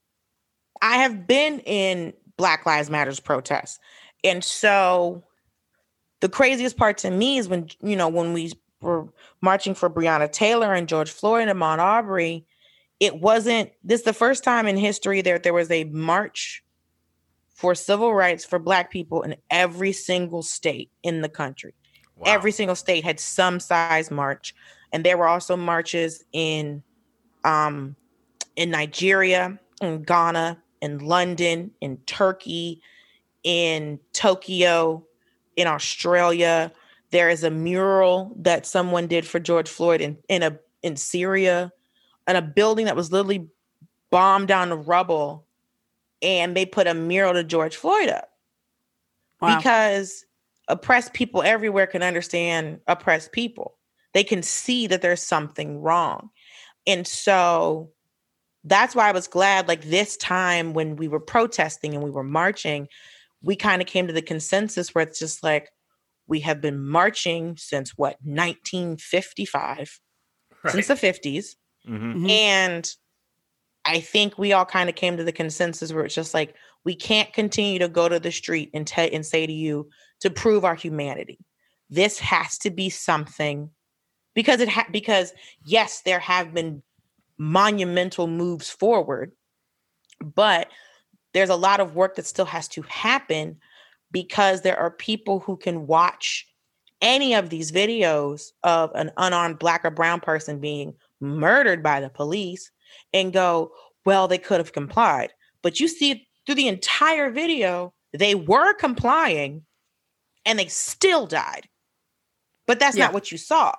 I have been in Black Lives Matters protests. And so the craziest part to me is when, you know, when we were marching for Breonna Taylor and George Floyd and Ahmaud Arbery, it wasn't, this is the first time in history that there was a march for civil rights for Black people in every single state in the country. Wow. Every single state had some size march. And there were also marches in, um, in Nigeria, in Ghana, in London, in Turkey, in Tokyo, in Australia. There is a mural that someone did for George Floyd in, in a in Syria, in a building that was literally bombed down to rubble, and they put a mural to George Floyd up. Wow. Because oppressed people everywhere can understand oppressed people. They can see that there's something wrong. And so that's why I was glad, like this time when we were protesting and we were marching, we kind of came to the consensus where it's just like, we have been marching since what, nineteen fifty-five, right. Since the fifties. Mm-hmm. And I think we all kind of came to the consensus where it's just like, we can't continue to go to the street and, te- and say to you to prove our humanity. This has to be something because it ha- because yes, there have been monumental moves forward, but there's a lot of work that still has to happen because there are people who can watch any of these videos of an unarmed Black or brown person being murdered by the police and go, well, they could have complied. But you see through the entire video, they were complying and they still died. But that's yeah. not what you saw.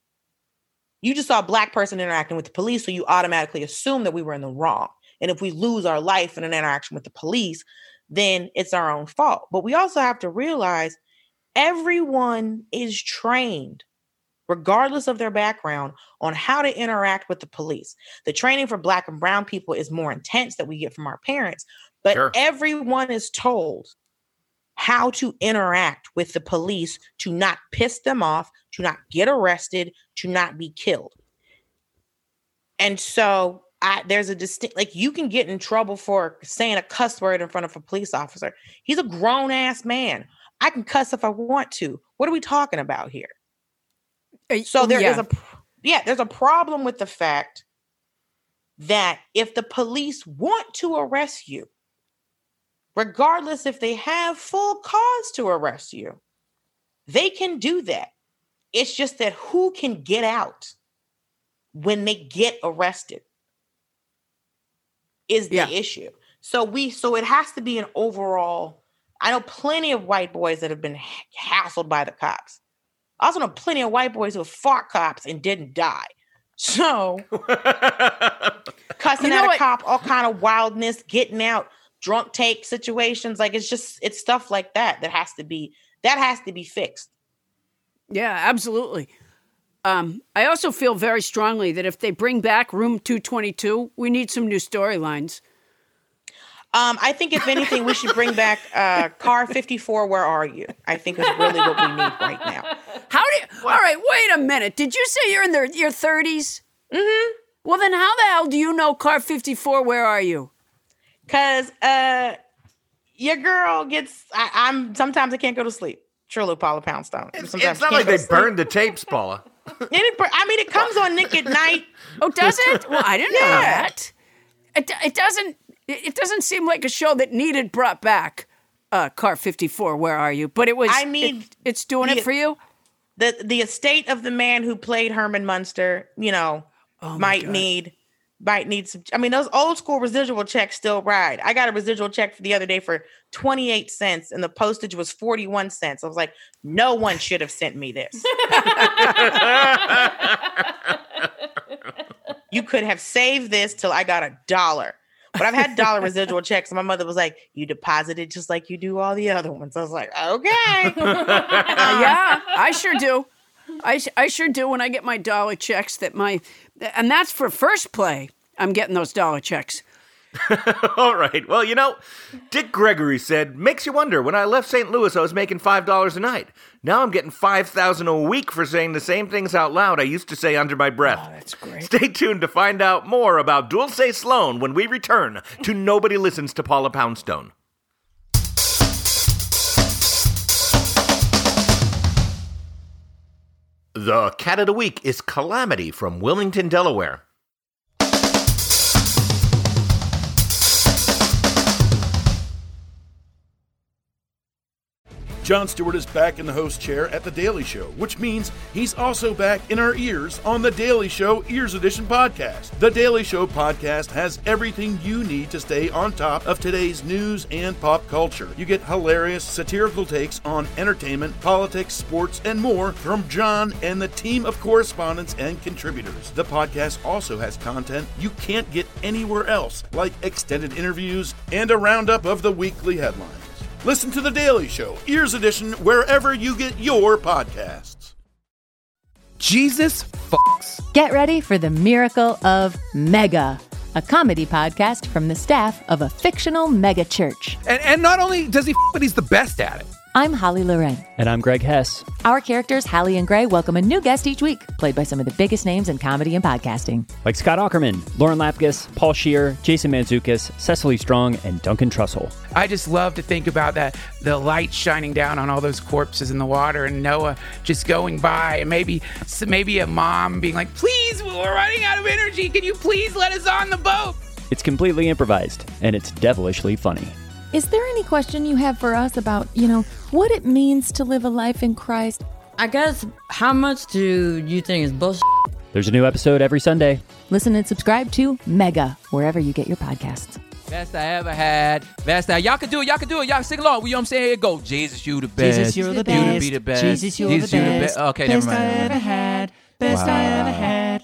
You just saw a Black person interacting with the police, so you automatically assume that we were in the wrong. And if we lose our life in an interaction with the police, then it's our own fault. But we also have to realize everyone is trained, regardless of their background, on how to interact with the police. The training for Black and brown people is more intense that we get from our parents, but sure. everyone is told how to interact with the police to not piss them off, to not get arrested, to not be killed. And so I, there's a distinct, like you can get in trouble for saying a cuss word in front of a police officer. He's a grown ass man. I can cuss if I want to. What are we talking about here? So there yeah. is a, yeah, there's a problem with the fact that if the police want to arrest you, regardless if they have full cause to arrest you, they can do that. It's just that who can get out when they get arrested is the yeah. issue. So we, so it has to be an overall, I know plenty of white boys that have been hassled by the cops. I also know plenty of white boys who have fought cops and didn't die. So cussing you know at a what? cop, all kind of wildness, getting out, drunk take situations. Like it's just, it's stuff like that that has to be, that has to be fixed. Yeah, absolutely. Um, I also feel very strongly that if they bring back Room two twenty-two, we need some new storylines. Um, I think if anything, we should bring back uh, Car fifty-four, Where Are You? I think is really what we need right now. How do you, all right, wait a minute. Did you say you're in their, your thirties? Mm-hmm. Well, then how the hell do you know Car fifty-four, Where Are You? Because uh, your girl gets, I, I'm, sometimes I can't go to sleep. True, Paula Poundstone. It's, it's not like they burned the tapes, Paula. It, I mean, it comes on Nick at Night. Oh, does it? Well, I didn't yeah. know that. It, it doesn't. It doesn't seem like a show that needed brought back. Uh, Car fifty-four, Where Are You? But it was. I mean, it, it's doing the, it for you. The the estate of the man who played Herman Munster, you know, oh might God. need might need some. I mean, those old school residual checks still ride. I got a residual check for the other day for twenty-eight cents, and the postage was forty-one cents. I was like, no one should have sent me this. You could have saved this till I got a dollar. But I've had dollar residual checks, and my mother was like, you deposited just like you do all the other ones. I was like, okay. uh, yeah, I sure do. I, I sure do when I get my dollar checks that my, and that's for First Play. I'm getting those dollar checks. All right. Well, you know, Dick Gregory said, makes you wonder, when I left Saint Louis, I was making five dollars a night. Now I'm getting five thousand dollars a week for saying the same things out loud I used to say under my breath. Oh, that's great. Stay tuned to find out more about Dulce Sloan when we return to Nobody Listens to Paula Poundstone. The Cat of the Week is Calamity from Wilmington, Delaware. Jon Stewart is back in the host chair at The Daily Show, which means he's also back in our ears on The Daily Show Ears Edition podcast. The Daily Show podcast has everything you need to stay on top of today's news and pop culture. You get hilarious, satirical takes on entertainment, politics, sports, and more from Jon and the team of correspondents and contributors. The podcast also has content you can't get anywhere else, like extended interviews and a roundup of the weekly headlines. Listen to The Daily Show, Ears Edition, wherever you get your podcasts. Jesus fucks. Get ready for the miracle of Mega, a comedy podcast from the staff of a fictional mega church. And, and not only does he f, but he's the best at it. I'm Holly Loren. And I'm Greg Hess. Our characters, Hallie and Gray, welcome a new guest each week, played by some of the biggest names in comedy and podcasting. Like Scott Aukerman, Lauren Lapkus, Paul Scheer, Jason Mantzoukas, Cecily Strong, and Duncan Trussell. I just love to think about that, the light shining down on all those corpses in the water and Noah just going by, and maybe maybe a mom being like, please, we're running out of energy. Can you please let us on the boat? It's completely improvised, and it's devilishly funny. Is there any question you have for us about, you know, what it means to live a life in Christ? I guess, how much do you think is bullshit? There's a new episode every Sunday. Listen and subscribe to Mega, wherever you get your podcasts. Best I ever had. Best I... Y'all can do it. Y'all can do it. Y'all sing along. You know what I'm saying? Here it go. Jesus, you the best. Jesus, you're the best. You to be the best. Jesus, you're Jesus, the you best. the best. Okay, best never mind. I ever had. Best Wow. I ever had.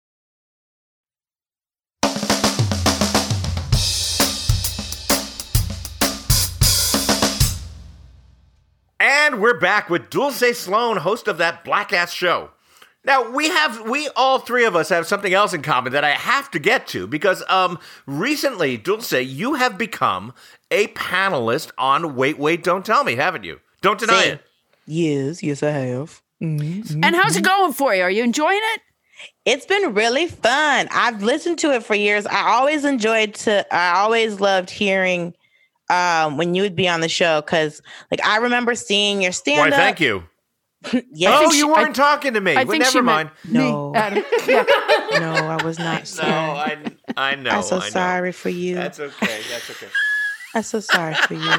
And we're back with Dulce Sloan, host of that black-ass show. Now, we have, we all three of us have something else in common that I have to get to because um, recently, Dulce, you have become a panelist on Wait, Wait, Don't Tell Me, haven't you? Don't deny Same. it. Yes, yes, I have. Mm-hmm. And how's it going for you? Are you enjoying it? It's been really fun. I've listened to it for years. I always enjoyed to, I always loved hearing um, when you would be on the show because, like, I remember seeing your stand-up. Why, thank you. Yes. Oh, you weren't I, talking to me. I well, think never she mind. No. Adam. Yeah. No, I was not sorry. No, I, I know. I'm so I know. sorry for you. That's okay. That's okay. I'm so sorry for you.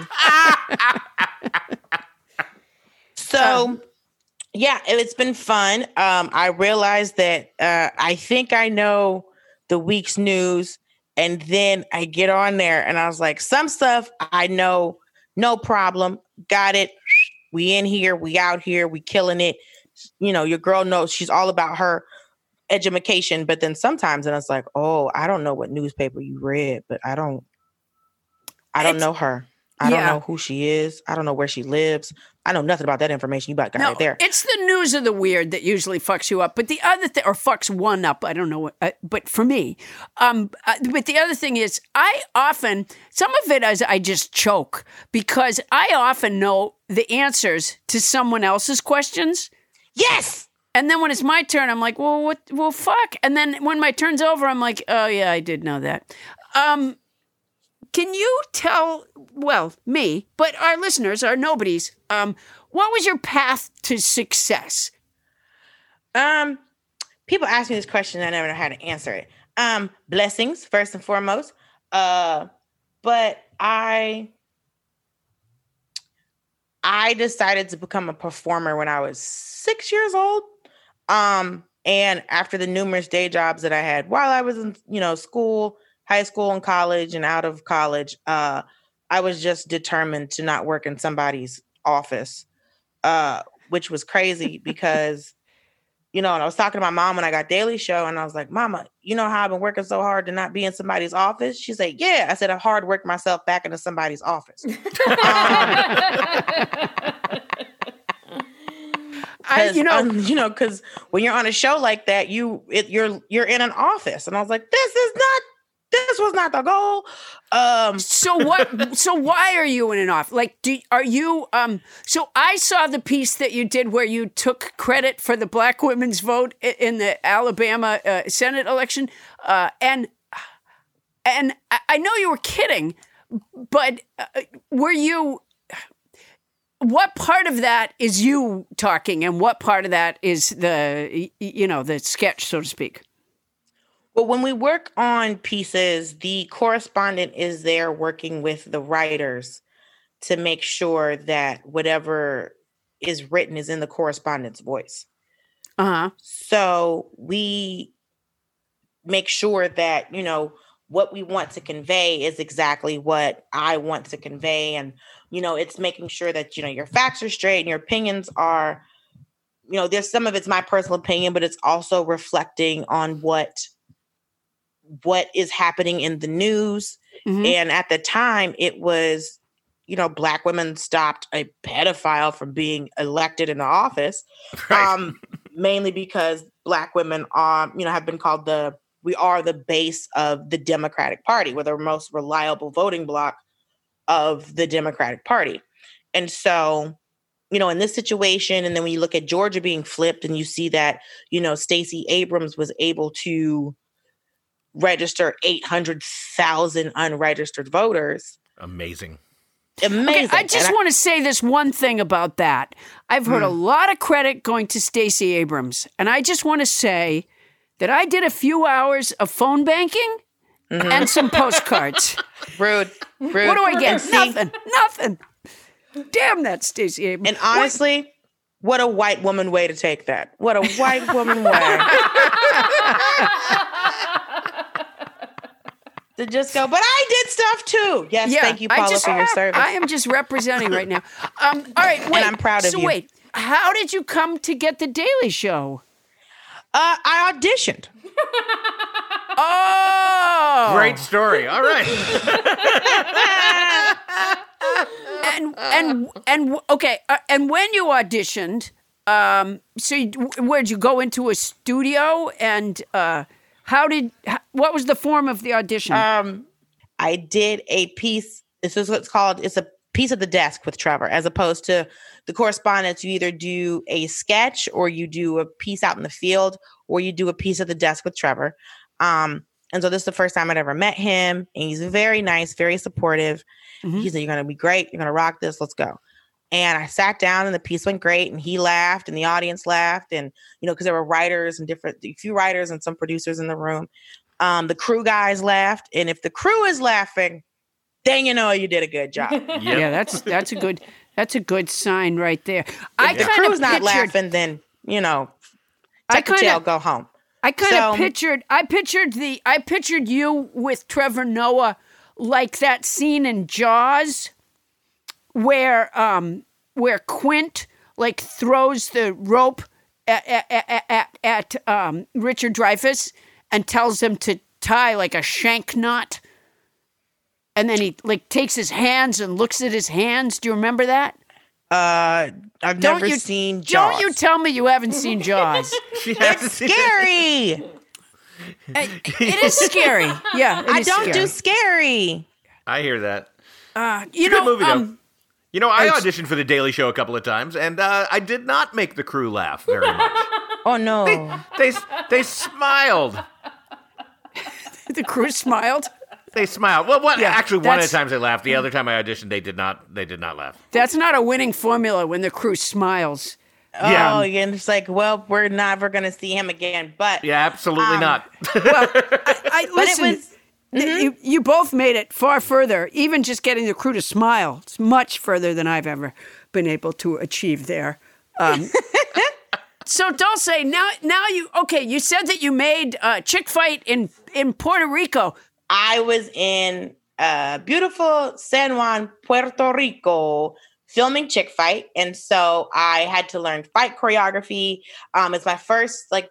So, um, yeah, it's been fun. Um, I realized that uh, I think I know the week's news, and then I get on there, and I was like, some stuff I know, no problem, got it. We in here, we out here, we killing it. You know, your girl knows she's all about her education, but then sometimes, and it's like, oh, I don't know what newspaper you read, but I don't, I don't It's- know her. I Yeah. don't know who she is. I don't know where she lives. I know nothing about that information. You about got No, it there. it's the news of the weird that usually fucks you up. But the other thing, or fucks one up, I don't know what, uh, but for me, um, uh, but the other thing is, I often, some of it is I just choke because I often know the answers to someone else's questions. Yes. And then when it's my turn, I'm like, well, what, well, fuck. And then when my turn's over, I'm like, oh yeah, I did know that. Um, Can you tell, well, me, but our listeners, our nobodies, um, what was your path to success? Um, people ask me this question, and I never know how to answer it. Um, blessings, first and foremost. Uh, but I, I decided to become a performer when I was six years old. Um, and after the numerous day jobs that I had while I was in, you know, school, high school and college and out of college, uh, I was just determined to not work in somebody's office, uh, which was crazy because, you know, and I was talking to my mom when I got Daily Show, and I was like, Mama, you know how I've been working so hard to not be in somebody's office? She said, yeah. I said, I hard worked myself back into somebody's office. um, I, you know, um, you know, because when you're on a show like that, you it, you're you're in an office, and I was like, this is not. This was not the goal. Um, so what? So why are you in an office? Like, do are you? Um, so I saw the piece that you did where you took credit for the black women's vote in the Alabama uh, Senate election, uh, and and I know you were kidding, but uh, were you? What part of that is you talking, and what part of that is the you know the sketch, so to speak? Well, when we work on pieces, the correspondent is there working with the writers. to make sure that whatever is written is in the correspondent's voice. Uh-huh. So we make sure that, you know, what we want to convey is exactly what I want to convey. And, you know, it's making sure that, you know, your facts are straight and your opinions are, you know, there's some of it's my personal opinion, but it's also reflecting on what what is happening in the news. Mm-hmm. And at the time it was, you know, Black women stopped a pedophile from being elected in the office. Right. Um, mainly because Black women are, you know, have been called the, we are the base of the Democratic Party. We're the most reliable voting bloc of the Democratic Party. And so, you know, in this situation, and then when you look at Georgia being flipped and you see that, you know, Stacey Abrams was able to register eight hundred thousand unregistered voters. Amazing. Amazing. Okay, I just and want to say this one thing about that. I've heard mm. a lot of credit going to Stacey Abrams, and I just want to say that I did a few hours of phone banking mm-hmm. and some postcards. Rude. Rude. What do I get? Nothing. Nothing. Damn that Stacey Abrams. And honestly, what? what a white woman way to take that. What a white woman way. To just go, but I did stuff too. Yes, yeah, thank you, Paula, just, for your service. I am just representing right now. Um, all right, wait. And I'm proud of so you. So wait, how did you come to get the Daily Show? Uh, I auditioned. Oh, great story. All right. and and and okay, uh, and when you auditioned, um, so you, where'd you go into a studio and? Uh, How did, what was the form of the audition? Um, I did a piece, this is what's called, it's a piece of the desk with Trevor, as opposed to the correspondence. You either do a sketch or you do a piece out in the field, or you do a piece of the desk with Trevor. Um, and so this is the first time I'd ever met him, and he's very nice, very supportive. Mm-hmm. He said, you're going to be great. You're going to rock this. Let's go. And I sat down and the piece went great, and he laughed and the audience laughed. And, you know, because there were writers and different, a few writers and some producers in the room. Um, the crew guys laughed. And if the crew is laughing, then you know you did a good job. Yep. Yeah, that's that's a good that's a good sign right there. If I the kind crew's of not pictured, laughing, then, you know, I tuck the tail, kinda, go home. I kind of So- pictured I pictured the I pictured you with Trevor Noah like that scene in Jaws where um where Quint like throws the rope at at, at, at um, Richard Dreyfuss and tells him to tie like a shank knot, and then he like takes his hands and looks at his hands. Do you remember that? Uh, I've Don't never you- seen Jaws. Don't you tell me you haven't seen Jaws? It's scary. It is scary. Yeah, it I is don't scary. do scary. I hear that. Uh, you It's a know, good movie, though. um, You know, I It's- auditioned for The Daily Show a couple of times, and uh, I did not make the crew laugh very much. Oh, no. They, they, they smiled. the crew smiled. They smiled. Well, what? Yeah, actually, one of that's- the times they laughed. The other time I auditioned, they did not. They did not laugh. That's not a winning formula when the crew smiles. Oh, Yeah. and it's like, well, we're never going to see him again. But Yeah, absolutely Um, not. I, But it listen, was- th- you, you both made it far further. Even just getting the crew to smile, it's much further than I've ever been able to achieve there. Um, so Dulce, now, now you okay? You said that you made uh, Chick Fight in in Puerto Rico. I was in uh, beautiful San Juan, Puerto Rico, filming Chick Fight, and so I had to learn fight choreography. Um, it's my first like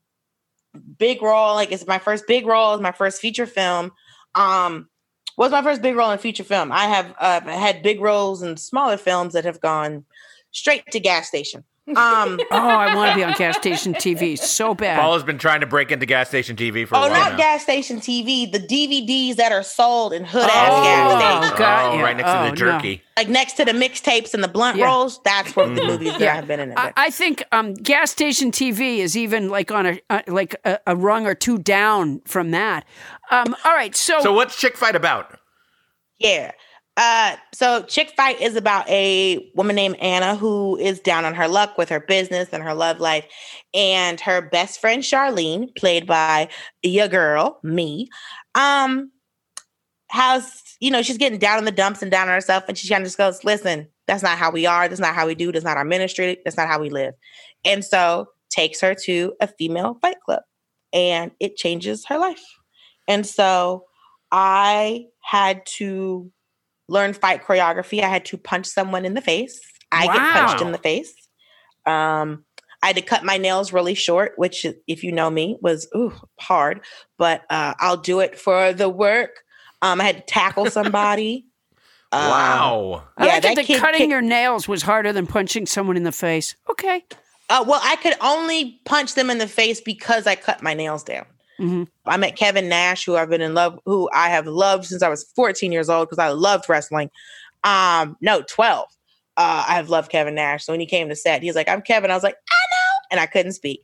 big role. Like it's my first big role. It's my first feature film. Um, was my first big role in feature film. I have uh, had big roles in smaller films that have gone straight to gas station. Um, Oh, I want to be on gas station T V so bad. Paul has been trying to break into gas station T V for a oh, while not now. gas station T V. The D V Ds that are sold in hood ass Oh, gas stations. got oh, ya. right next to Oh, the no. jerky. Like next to the mixtapes and the blunt Yeah. rolls. That's what the Mm. movies that Yeah. I have been in. I, I think um, gas station T V is even like on a uh, like a, a rung or two down from that. Um, all right, so So what's Chick Fight about? Yeah. Uh, so Chick Fight is about a woman named Anna who is down on her luck with her business and her love life. And her best friend, Charlene, played by your girl, me, um, has you know, she's getting down in the dumps and down on herself. And she kind of just goes, listen, that's not how we are. That's not how we do. That's not our ministry. That's not how we live. And so takes her to a female fight club and it changes her life. And so I had to learn fight choreography. I had to punch someone in the face. I Wow. get punched in the face. Um, I had to cut my nails really short, which, if you know me, was ooh, hard. But uh, I'll do it for the work. Um, I had to tackle somebody. Wow. I Yeah, like that it that kid cutting kicked- your nails was harder than punching someone in the face. Okay. Uh, well, I could only punch them in the face because I cut my nails down. Mm-hmm. I met Kevin Nash, who I've been in love, who I have loved since I was fourteen years old because I loved wrestling. Um, no, twelve. Uh, I have loved Kevin Nash. So when he came to set, he was like, I'm Kevin. I was like, I know. And I couldn't speak.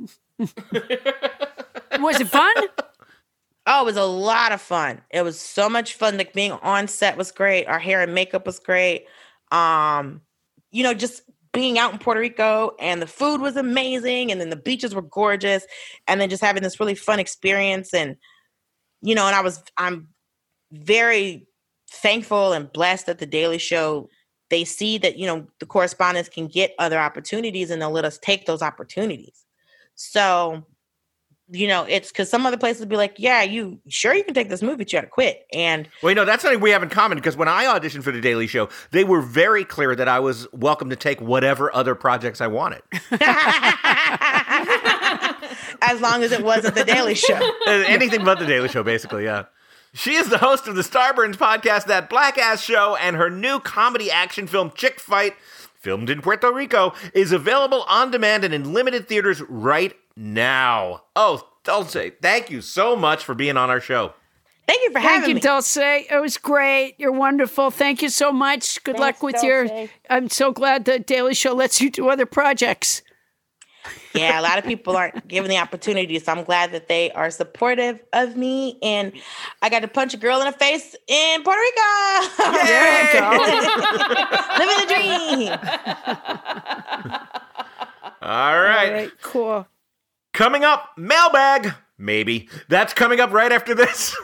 Was it fun? Oh, it was a lot of fun. It was so much fun. Like being on set was great. Our hair and makeup was great. Um, you know, just being out in Puerto Rico, and the food was amazing. And then the beaches were gorgeous. And then just having this really fun experience. And, you know, and I was, I'm very thankful and blessed that The Daily Show, they see that, you know, the correspondents can get other opportunities and they'll let us take those opportunities. So, you know, it's because some other places would be like, yeah, you sure you can take this movie, but you got to quit. And Well, you know, that's something we have in common because when I auditioned for The Daily Show, they were very clear that I was welcome to take whatever other projects I wanted. as long as it wasn't The Daily Show. Anything but The Daily Show, basically, yeah. She is the host of the Starburns podcast, That Black Ass Show, and her new comedy action film, Chick Fight, filmed in Puerto Rico, is available on demand and in limited theaters right now. Oh, Dulce, thank you so much for being on our show. Thank you for Thank having you, me. Dulce. It was great. You're wonderful. Thank you so much. Good luck Thanks, with your. Dulce. I'm so glad the Daily Show lets you do other projects. Yeah, a lot of people aren't given the opportunity, so I'm glad that they are supportive of me. And I got to punch a girl in the face in Puerto Rico. There you go. Living the dream. All right. All right, cool. Coming up, mailbag. Maybe. That's coming up right after this.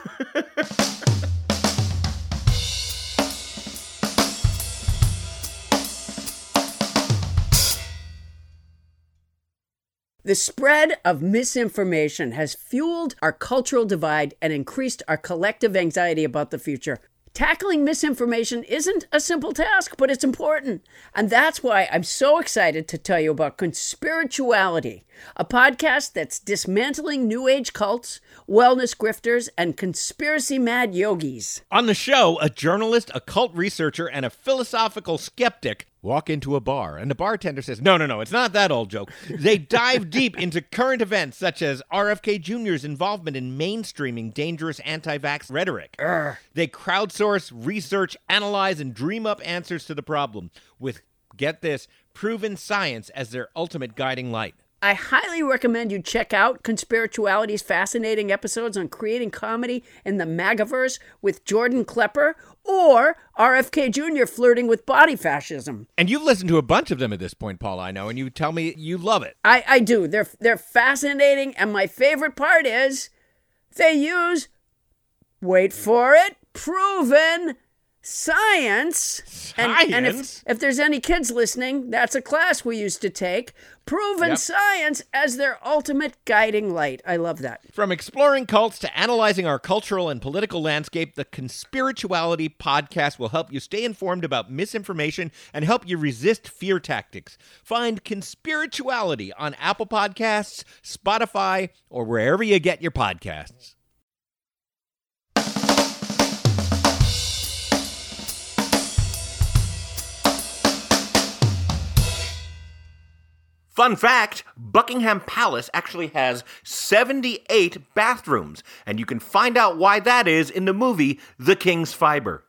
The spread of misinformation has fueled our cultural divide and increased our collective anxiety about the future. Tackling misinformation isn't a simple task, but it's important. And that's why I'm so excited to tell you about Conspirituality, a podcast that's dismantling New Age cults, wellness grifters, and conspiracy-mad yogis. On the show, a journalist, a cult researcher, and a philosophical skeptic walk into a bar, and the bartender says, no, no, no, it's not that old joke. They dive deep into current events such as R F K Junior's involvement in mainstreaming dangerous anti-vax rhetoric. Urgh. They crowdsource, research, analyze, and dream up answers to the problem with, get this, proven science as their ultimate guiding light. I highly recommend you check out Conspirituality's fascinating episodes on creating comedy in the MAGAverse with Jordan Klepper or R F K Junior flirting with body fascism. And you've listened to a bunch of them at this point, Paul, I know, and you tell me you love it. I, I do. They're they're fascinating, and my favorite part is they use, wait for it, proven science. Science? And, and if, if there's any kids listening, that's a class we used to take. Proven Yep. science as their ultimate guiding light. I love that. From exploring cults to analyzing our cultural and political landscape, the Conspirituality podcast will help you stay informed about misinformation and help you resist fear tactics. Find Conspirituality on Apple Podcasts, Spotify, or wherever you get your podcasts. Fun fact, Buckingham Palace actually has seventy-eight bathrooms, and you can find out why that is in the movie The King's Fiber.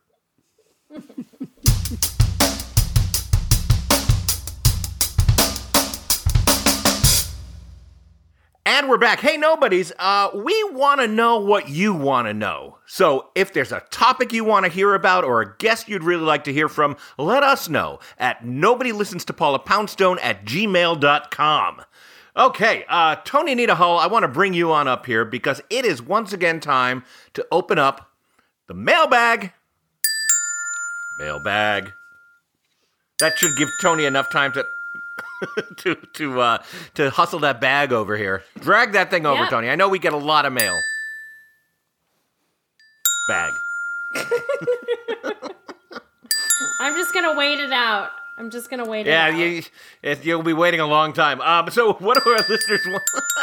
And we're back. Hey, nobodies, uh, we want to know what you want to know. So if there's a topic you want to hear about or a guest you'd really like to hear from, let us know at nobody listens to Paula Poundstone at gmail dot com. Okay, uh, Tony Anita Hull, I want to bring you on up here because it is once again time to open up the mailbag. Mailbag. That should give Tony enough time to to to uh, to hustle that bag over here. Drag that thing over, Yep. Tony. I know we get a lot of mail. Bag. I'm just gonna wait it out. I'm just gonna wait Yeah, it out. you, it, you'll be waiting a long time. Um, so what do our listeners want?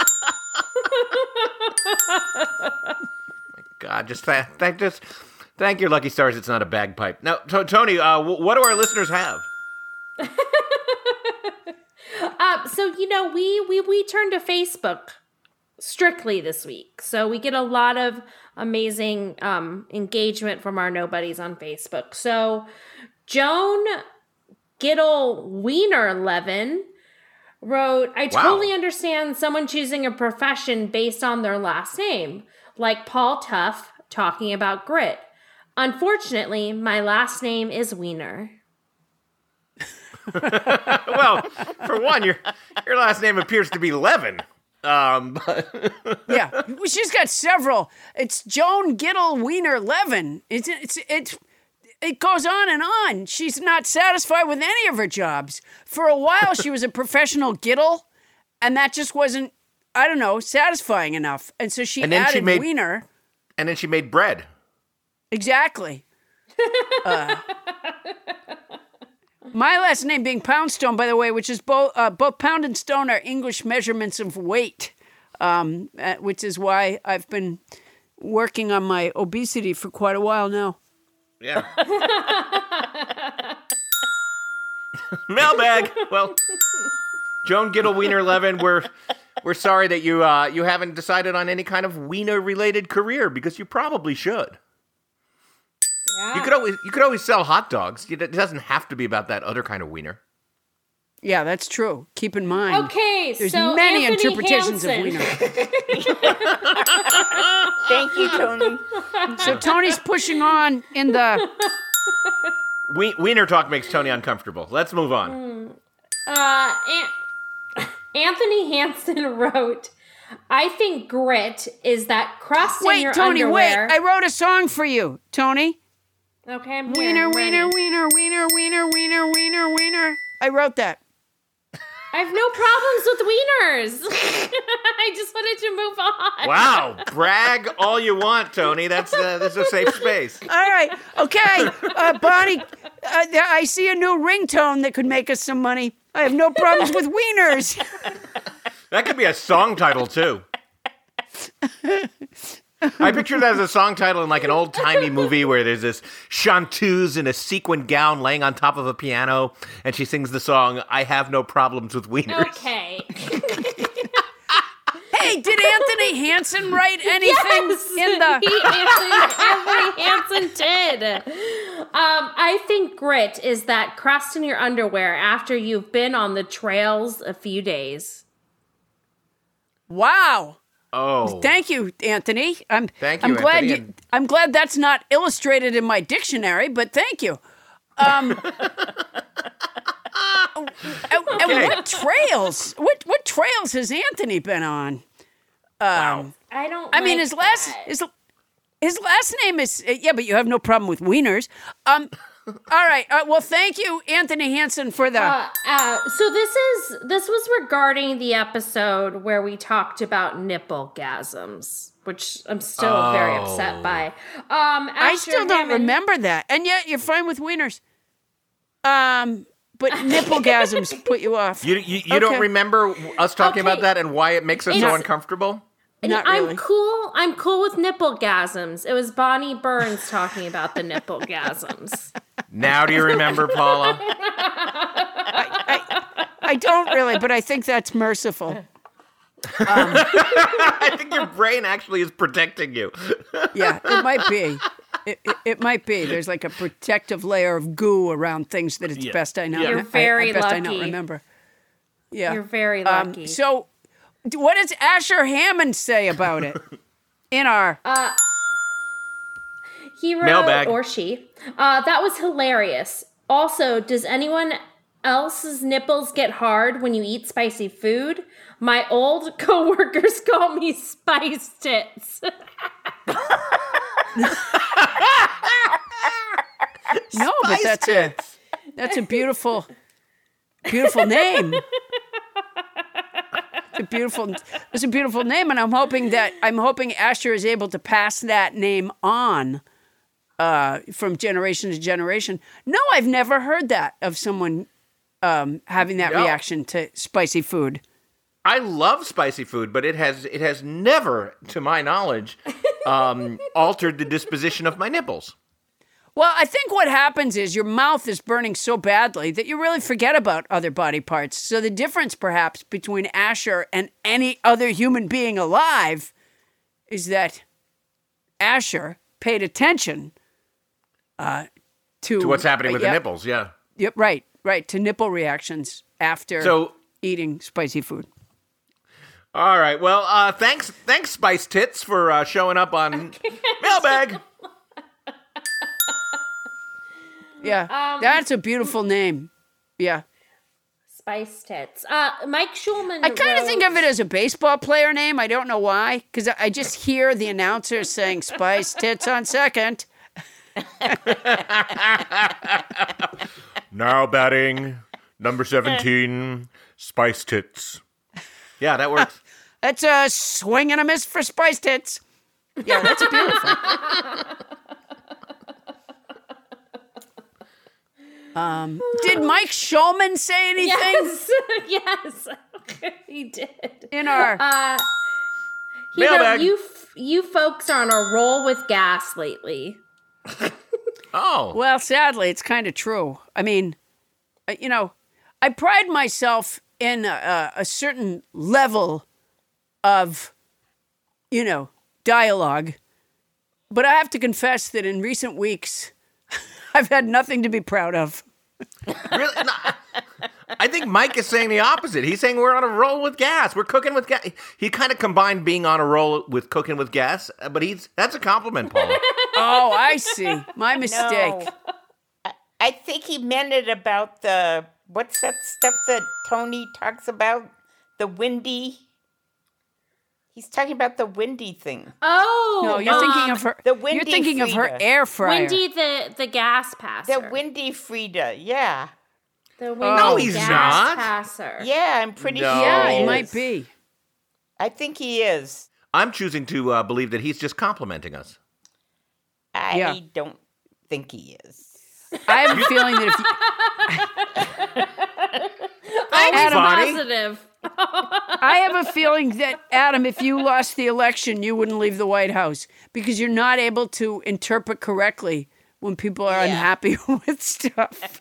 My God, just th- thank just thank your lucky stars. It's not a bagpipe. Now, to- Tony, uh, w- what do our listeners have? Uh, so you know, we we we turn to Facebook strictly this week, so we get a lot of amazing um, engagement from our nobodies on Facebook. So Joan Giddle Wiener Levin wrote, "I Wow. totally understand someone choosing a profession based on their last name, like Paul Tuff talking about grit. Unfortunately, my last name is Wiener." Well, for one, your your last name appears to be Levin. Um, but Yeah, well, she's got several. It's Joan Giddle Wiener Levin. It's it's it's it goes on and on. She's not satisfied with any of her jobs. For a while, she was a professional Giddle, and that just wasn't, I don't know, satisfying enough. And so she And then added she made- Wiener. and then she made bread. Exactly. Uh, my last name being Poundstone, by the way, which is both uh, both pound and stone are English measurements of weight, um, uh, which is why I've been working on my obesity for quite a while now. Yeah. Mailbag. Well, Joan Giddle Wiener Levin, we're we're sorry that you uh, you haven't decided on any kind of wiener related career because you probably should. Yeah. You could always you could always sell hot dogs. It doesn't have to be about that other kind of wiener. Yeah, that's true. Keep in mind. Okay, there's so many Anthony interpretations Hansen. of wiener. Thank you, Tony. So Tony's pushing on in the. We- wiener talk makes Tony uncomfortable. Let's move on. Uh, An- Anthony Hansen wrote, "I think grit is that crust in Wait, your Tony, underwear." wait. I wrote a song for you, Tony. Okay, I'm here, Wiener, I'm wiener, ready. wiener, wiener, wiener, wiener, wiener, wiener. I wrote that. I have no problems with wieners. I just wanted to move on. Wow, brag all you want, Tony. That's uh, that's a safe space. All right. Okay. Uh, Bonnie, uh, th- I see a new ringtone that could make us some money. I have no problems with wieners. That could be a song title too. I picture that as a song title in like an old-timey movie where there's this chanteuse in a sequin gown laying on top of a piano, and she sings the song, "I Have No Problems with Wieners." Okay. Hey, did Anthony Hansen write anything Yes, in the... he, Anthony, Anthony Hansen did. Um, I think grit is that crust in your underwear after you've been on the trails a few days. Wow. Oh. Thank you, Anthony. I'm Thank I'm you, glad Anthony, you and- I'm glad that's not illustrated in my dictionary, but thank you. Um and, and Okay. what trails? What what trails has Anthony been on? Um I don't I mean like his last that. his his last name is uh, yeah, but you have no problem with wieners. Um all right. Uh, well, thank you, Anthony Hansen, for the Uh, uh, so this is this was regarding the episode where we talked about nipple-gasms, which I'm still very Oh. upset by. Um, I Asher still don't Hammond- remember that. And yet you're fine with wieners. Um, but nipple-gasms put you off. You you, you Okay. don't remember us talking Okay. about that and why it makes us so It's- uncomfortable? Not I'm really. cool. I'm cool with nipple-gasms. It was Bonnie Burns talking about the nipple-gasms. Now do you remember, Paula? I don't really, but I think that's merciful. I think your brain actually is protecting you. Yeah, it might be. It, it, it might be. There's like a protective layer of goo around things that it's Yeah. best I not. You're I- very I, best I not lucky. remember. Yeah, You're very Um, lucky. so, d- what does Asher Hammond say about it? In our Uh, he wrote, Mailbag. or she, uh, that was hilarious. Also, does anyone else's nipples get hard when you eat spicy food? My old coworkers call me spice tits. no, but Spice that's a that's a beautiful, beautiful name. It's a beautiful, it's a beautiful name, and I'm hoping that I'm hoping Asher is able to pass that name on uh, from generation to generation. No, I've never heard that of someone um, having that No. reaction to spicy food. I love spicy food, but it has it has never, to my knowledge, um, altered the disposition of my nipples. Well, I think what happens is your mouth is burning so badly that you really forget about other body parts. So the difference, perhaps, between Asher and any other human being alive is that Asher paid attention uh, to... To what's happening uh, with yeah, the nipples, yeah. Yep, right, right, to nipple reactions after So- eating spicy food. All right. Well, uh, thanks, thanks, Spice Tits, for uh, showing up on Mailbag. Yeah, Um, that's a beautiful name. Yeah. Spice Tits. Uh, Mike Schulman. I kind of wrote- think of it as a baseball player name. I don't know why, because I just hear the announcer saying Spice Tits on second. Now batting, number seventeen, Spice Tits. Yeah, that works. That's a swing and a miss for Spice Tits. Yeah, that's beautiful. Um, did Mike Schulman say anything? Yes, yes, he did. In our uh, he Mailbag. wrote, you f- you folks are on a roll with gas lately. Oh. Well, sadly, it's kind of true. I mean, uh, you know, I pride myself in a, a certain level of, you know, dialogue. But I have to confess that in recent weeks, I've had nothing to be proud of. Really? No, I think Mike is saying the opposite. He's saying we're on a roll with gas. We're cooking with gas. He kind of combined being on a roll with cooking with gas, but he's that's a compliment, Paula. Oh, I see. My mistake. No. I, I think he meant it about the, what's that stuff that Tony talks about? The windy. He's talking about the windy thing. Oh, No, you're thinking of her. The You're windy thinking of her Frida. air fryer. Windy the the gas passer. The windy Frida, yeah. The windy No, he's gas not. passer. Yeah, I'm pretty No. sure. Yeah, he he is. might be. I think he is. I'm choosing to uh, believe that he's just complimenting us. I Yeah. don't think he is. I have a feeling that if you, I'm Adam, positive. I have a feeling that, Adam, if you lost the election, you wouldn't leave the White House because you're not able to interpret correctly when people are unhappy with stuff.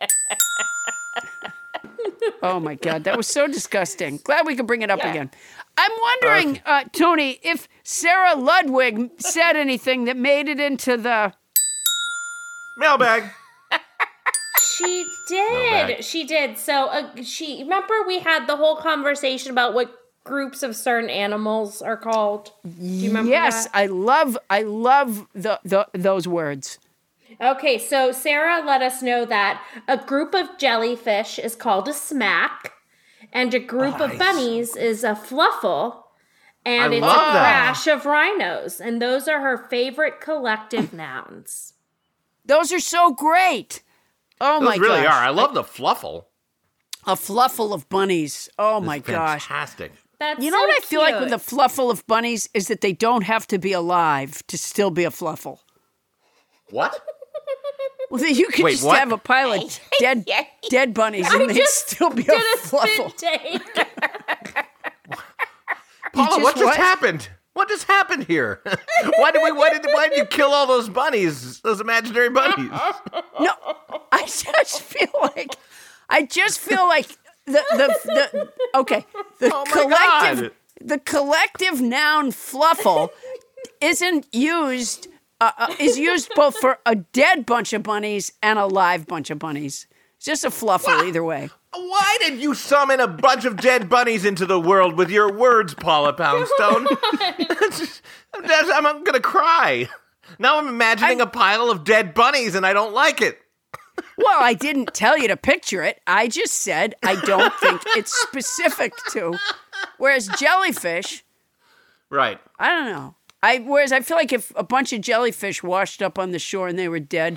Oh, my God. That was so disgusting. Glad we could bring it up Yeah. again. I'm wondering, uh, Tony, if Sarah Ludwig said anything that made it into the... Mailbag. She did. back. She did. So uh, she remember we had the whole conversation about what groups of certain animals are called. Do you remember Yes, that? I love, I love the, the those words. Okay, so Sarah let us know that a group of jellyfish is called a smack, and a group of Nice. bunnies is a fluffle, and I it's a love that. crash of rhinos, and those are her favorite collective nouns. Those are so great. Oh Those my really gosh. are. I love the fluffle. A fluffle of bunnies. Oh my It's gosh. fantastic. That's You know so what I feel like with cute. the fluffle of bunnies is that they don't have to be alive to still be a fluffle. What? Well, then you could Wait, just what? have a pile of dead dead bunnies and I they'd just still be a did a fluffle. spit take. Paula, just what just what? happened? What just happened here? why did we? Why did? Why did you kill all those bunnies? Those imaginary bunnies? No, I just feel like I just feel like the the, the okay the Oh my collective God. the collective noun fluffle isn't used uh, uh, is used both for a dead bunch of bunnies and a live bunch of bunnies. It's just a fluffle either way. Why did you summon a bunch of dead bunnies into the world with your words, Paula Poundstone? I'm, I'm gonna cry. Now I'm imagining a pile of dead bunnies, and I don't like it. Well, I didn't tell you to picture it. I just said I don't think it's specific to. Whereas jellyfish, Right. I don't know. I whereas I feel like if a bunch of jellyfish washed up on the shore and they were dead,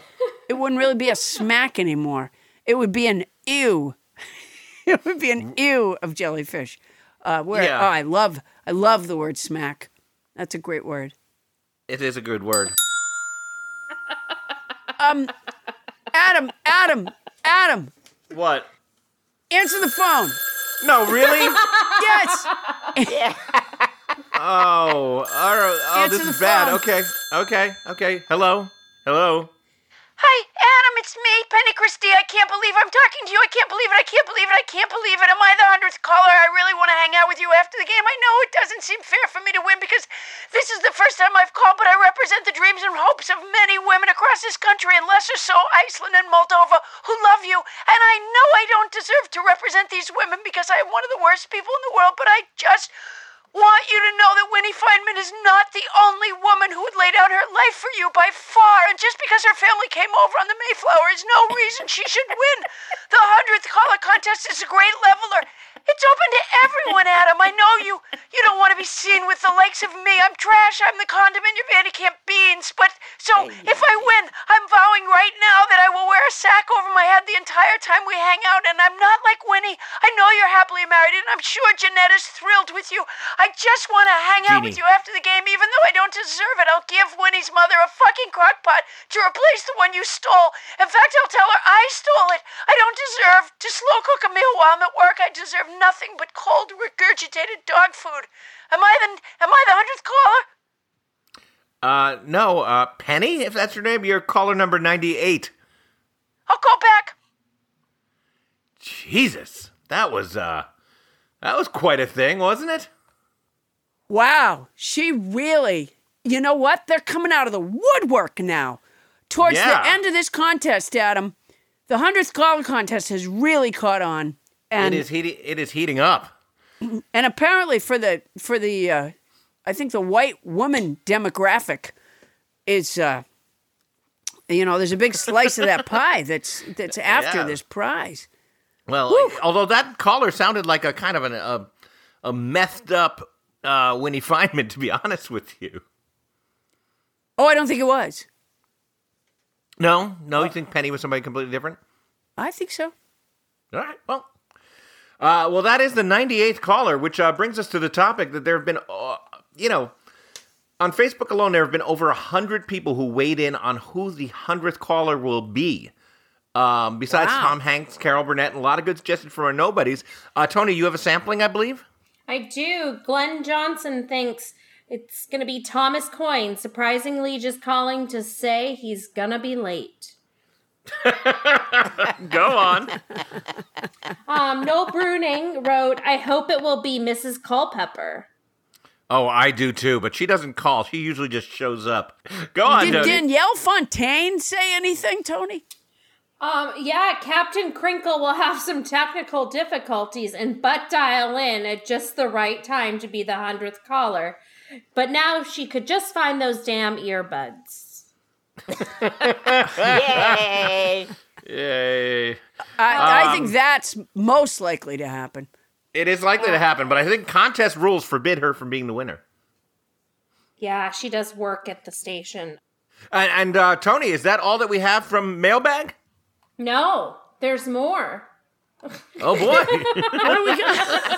it wouldn't really be a smack anymore. It would be an ew. It would be an ew of jellyfish. Uh, where, Yeah. Oh, I love, I love the word smack. That's a great word. It is a good word. Um, Adam, Adam, Adam, What? answer the phone. No, really? Yes. Oh, all right. Oh, Answer this the is bad. phone. Okay, okay, okay. Hello, hello. Hi, Adam, it's me, Penny Christie. I can't believe I'm talking to you. I can't believe it. I can't believe it. I can't believe it. Am I the hundredth caller? I really want to hang out with you after the game. I know it doesn't seem fair for me to win because this is the first time I've called, but I represent the dreams and hopes of many women across this country, and lesser so Iceland and Moldova, who love you. And I know I don't deserve to represent these women because I am one of the worst people in the world, but I just want you to know that Winnie Feynman is not the only woman who would lay down her life for you by far. And just because her family came over on the Mayflower is no reason she should win. The hundredth caller contest is a great leveler. It's open to everyone, Adam. I know you you don't want to be seen with the likes of me. I'm trash. I'm the condiment. You're Vanderkamp beans. But so if I win, I'm vowing right now that I will wear a sack over my head the entire time we hang out. And I'm not like Winnie. I know you're happily married, and I'm sure Jeanetta's thrilled with you. I just want to hang out with Jeannie. you after the game, even though I don't deserve it. I'll give Winnie's mother a fucking crock pot to replace the one you stole. In fact, I'll tell her I stole it. I don't deserve to slow cook a meal while I'm at work. I deserve nothing but cold, regurgitated dog food. Am I the Am I the hundredth caller? Uh, no, uh, Penny, if that's your name, you're caller number ninety-eight. I'll call back. Jesus, that was, uh, that was quite a thing, wasn't it? Wow, she really, you know what? They're coming out of the woodwork now. Towards Yeah. the end of this contest, Adam, the hundredth caller contest has really caught on. And, it is heating. It is heating up. and apparently for the, for the uh, I think the white woman demographic is, uh, you know, there's a big slice of that pie that's that's after Yeah. this prize. Well, although that caller sounded like a kind of an, a, a methed up uh, Winnie Feynman, to be honest with you. Oh, I don't think it was. No, no, you think Penny was somebody completely different? I think so. All right, well. Uh, well, that is the ninety-eighth caller, which uh, brings us to the topic that there have been, uh, you know, on Facebook alone, there have been over one hundred people who weighed in on who the hundredth caller will be. Um, besides Wow. Tom Hanks, Carol Burnett, and a lot of good suggestions from our nobodies. Uh, Tony, you have a sampling, I believe? I do. Glenn Johnson thinks it's going to be Thomas Coyne, surprisingly just calling to say he's going to be late. Go on. Um, Noel Bruning wrote, I hope it will be Missus Culpepper. Oh, I do too, but she doesn't call. She usually just shows up. Go on, Did Tony. Danielle Fontaine say anything, Tony? Um, yeah, Captain Crinkle will have some technical difficulties and butt dial in at just the right time to be the hundredth caller. But now she could just find those damn earbuds. Yay! Yay. I, I Um, think that's most likely to happen. It is likely to happen, but I think contest rules forbid her from being the winner. Yeah, she does work at the station. And, and uh, Tony, is that all that we have from Mailbag? No, there's more. Oh, boy. What do we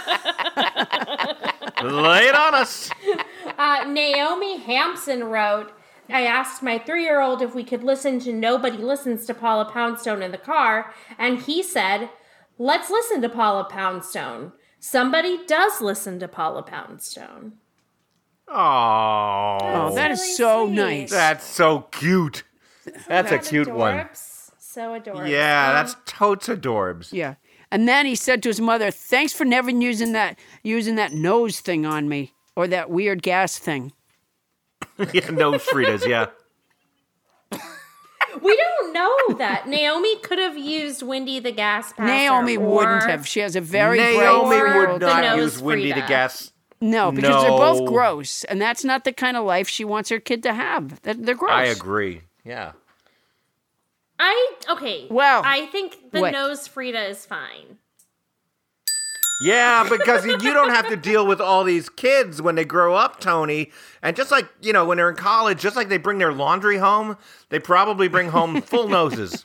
got? Lay it on us. Uh, Naomi Hampson wrote, I asked my three-year-old if we could listen to Nobody Listens to Paula Poundstone in the car, and he said, let's listen to Paula Poundstone. Somebody does listen to Paula Poundstone. Oh, Oh, that is so nice. That's so cute. That's a cute one. Adorbs. So adorable. Yeah, that's totes adorbs. Yeah. And then he said to his mother, thanks for never using that using that nose thing on me or that weird gas thing. Yeah, no Fritas, yeah. We don't know that. Naomi could have used Wendy the Gas Passer. Naomi wouldn't or- have. She has a very Naomi bright would world. not nose use Wendy the Frida. Gas. No, because they're No. both gross, and that's not the kind of life she wants her kid to have. They're, they're gross. I agree. Yeah. I, okay. Well, I think the what? nose Frida is fine. Yeah, because you don't have to deal with all these kids when they grow up, Tony. And just like, you know, when they're in college, just like they bring their laundry home, they probably bring home full noses.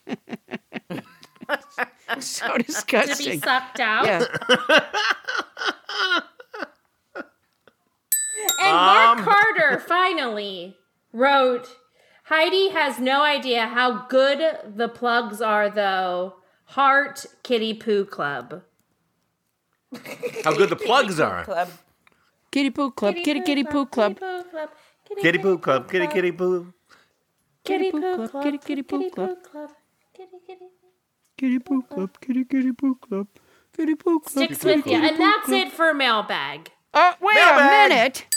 So disgusting. To be sucked out. Yeah. And Mark Um. Carter finally wrote, Heidi has no idea how good the plugs are, though. Heart Kitty Poo Club. How good the plugs are. Club. Kitty Poo Club, Kitty Kitty Poo Club. Kitty Poo Club, Kitty Kitty Poo. Kitty Poo Poo Club, Club, Kitty Kitty Poo Club. Kitty Kitty. Kitty Poo Club, Kitty Kitty Poo Club. Kitty Poo Club. Sticks with you. And that's it for mailbag. Uh, wait Mailbag. a minute.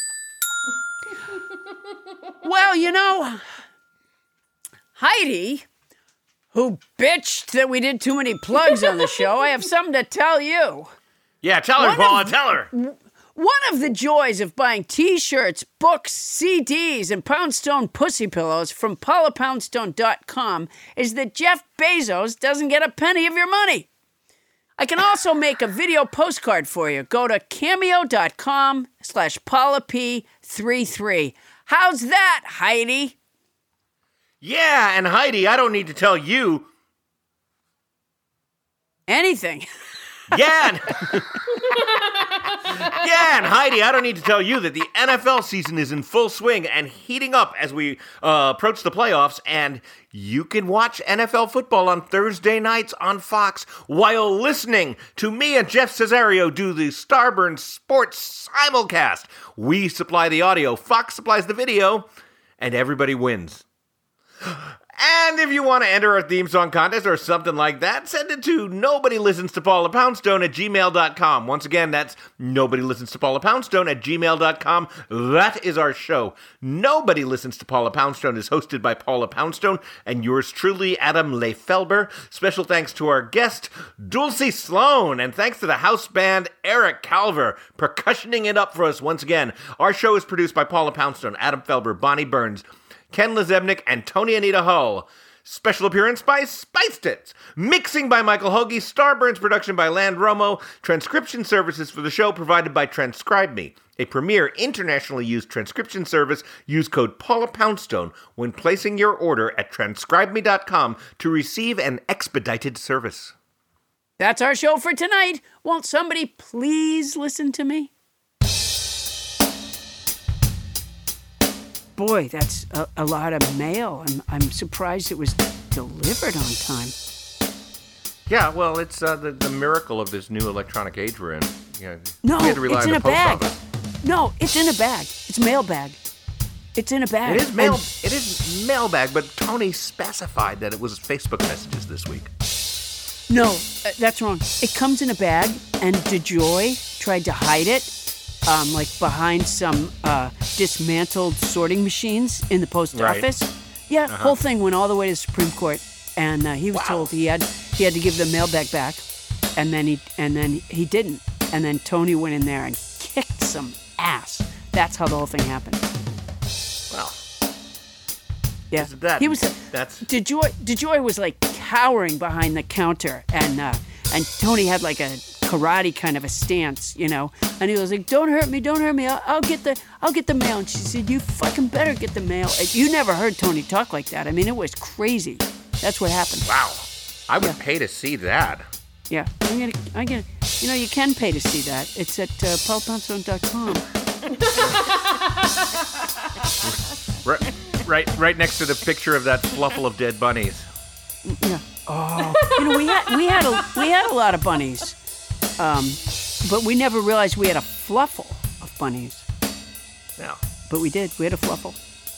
Well, you know, Heidi, who bitched that we did too many plugs on the show, I have something to tell you. Yeah, tell her, One Paula, of- tell her. One of the joys of buying T-shirts, books, C Ds, and Poundstone pussy pillows from paula poundstone dot com is that Jeff Bezos doesn't get a penny of your money. I can also make a video postcard for you. Go to cameo.com slash Paula P thirty-three. How's that, Heidi? Yeah, and Heidi, I don't need to tell you. Anything. Yeah. And, yeah, and Heidi, I don't need to tell you that the N F L season is in full swing and heating up as we uh, approach the playoffs, and you can watch N F L football on Thursday nights on Fox while listening to me and Jeff Cesario do the Starburn Sports simulcast. We supply the audio, Fox supplies the video, and everybody wins. And if you want to enter our theme song contest or something like that, send it to nobody listens to Paula Poundstone at gmail dot com. Once again, that's nobody listens to Paula Poundstone at gmail dot com. That is our show. Nobody Listens to Paula Poundstone is hosted by Paula Poundstone and yours truly, Adam Lefelber. Special thanks to our guest, Dulcie Sloan, and thanks to the house band Eric Calver, percussioning it up for us once again. Our show is produced by Paula Poundstone, Adam Felber, Bonnie Burns, Ken Lezebnik, and Tony Anita Hull. Special appearance by Spiced It. Mixing by Michael Hoagie. Starburns production by Land Romo. Transcription services for the show provided by Transcribe Me, a premier internationally used transcription service. Use code Paula Poundstone when placing your order at transcribe me dot com to receive an expedited service. That's our show for tonight. Won't somebody please listen to me? Boy, that's a, a lot of mail. I'm, I'm surprised it was delivered on time. Yeah, well, it's uh, the, the miracle of this new electronic age we're in. You know, No, we had to rely it's on in the a post bag. office. No, it's in a bag. It's mailbag. It's in a bag. It is mail. And- It is mailbag, but Tony specified that it was Facebook messages this week. No, uh, that's wrong. It comes in a bag, and DeJoy tried to hide it, um, like behind some uh, dismantled sorting machines in the post Right. office. Yeah, Uh-huh. whole thing went all the way to the Supreme Court, and uh, he was told he had he had to give the mailbag back, and then he and then he didn't, and then Tony went in there and kicked some ass. That's how the whole thing happened. Well, Yeah, that, he was. that's DeJoy, DeJoy was like cowering behind the counter, and uh, and Tony had like a karate kind of a stance, you know. And he was like, "Don't hurt me, don't hurt me. I'll, I'll get the, I'll get the mail." And she said, "You fucking better get the mail." You never heard Tony talk like that. I mean, it was crazy. That's what happened. Wow, I would pay to see that. Yeah, I'm gonna, I'm gonna, you know, you can pay to see that. It's at uh, paula poundstone dot com. Right, right, right next to the picture of that fluffle of dead bunnies. Yeah. Oh, you know, we had we had a we had a lot of bunnies, um, but we never realized we had a fluffle of bunnies. Yeah. But we did. We had a fluffle.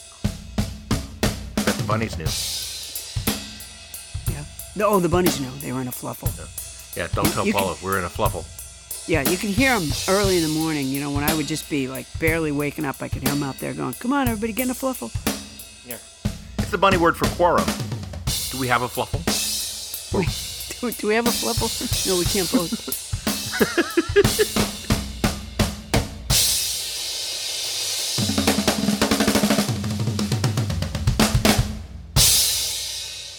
That the bunnies knew. Yeah. No, oh, the bunnies knew they were in a fluffle. Yeah, don't You- tell you Paula can- we're in a fluffle. Yeah, you could hear them early in the morning. You know, when I would just be like barely waking up, I could hear them out there going, "Come on, everybody, get in a fluffle." Yeah. It's the bunny word for quorum. Do we have a fluffle? Wait, do, do we have a fluffle? No, we can't both.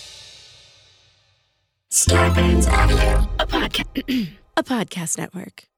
Starburns Audio, a podcast, a podcast network.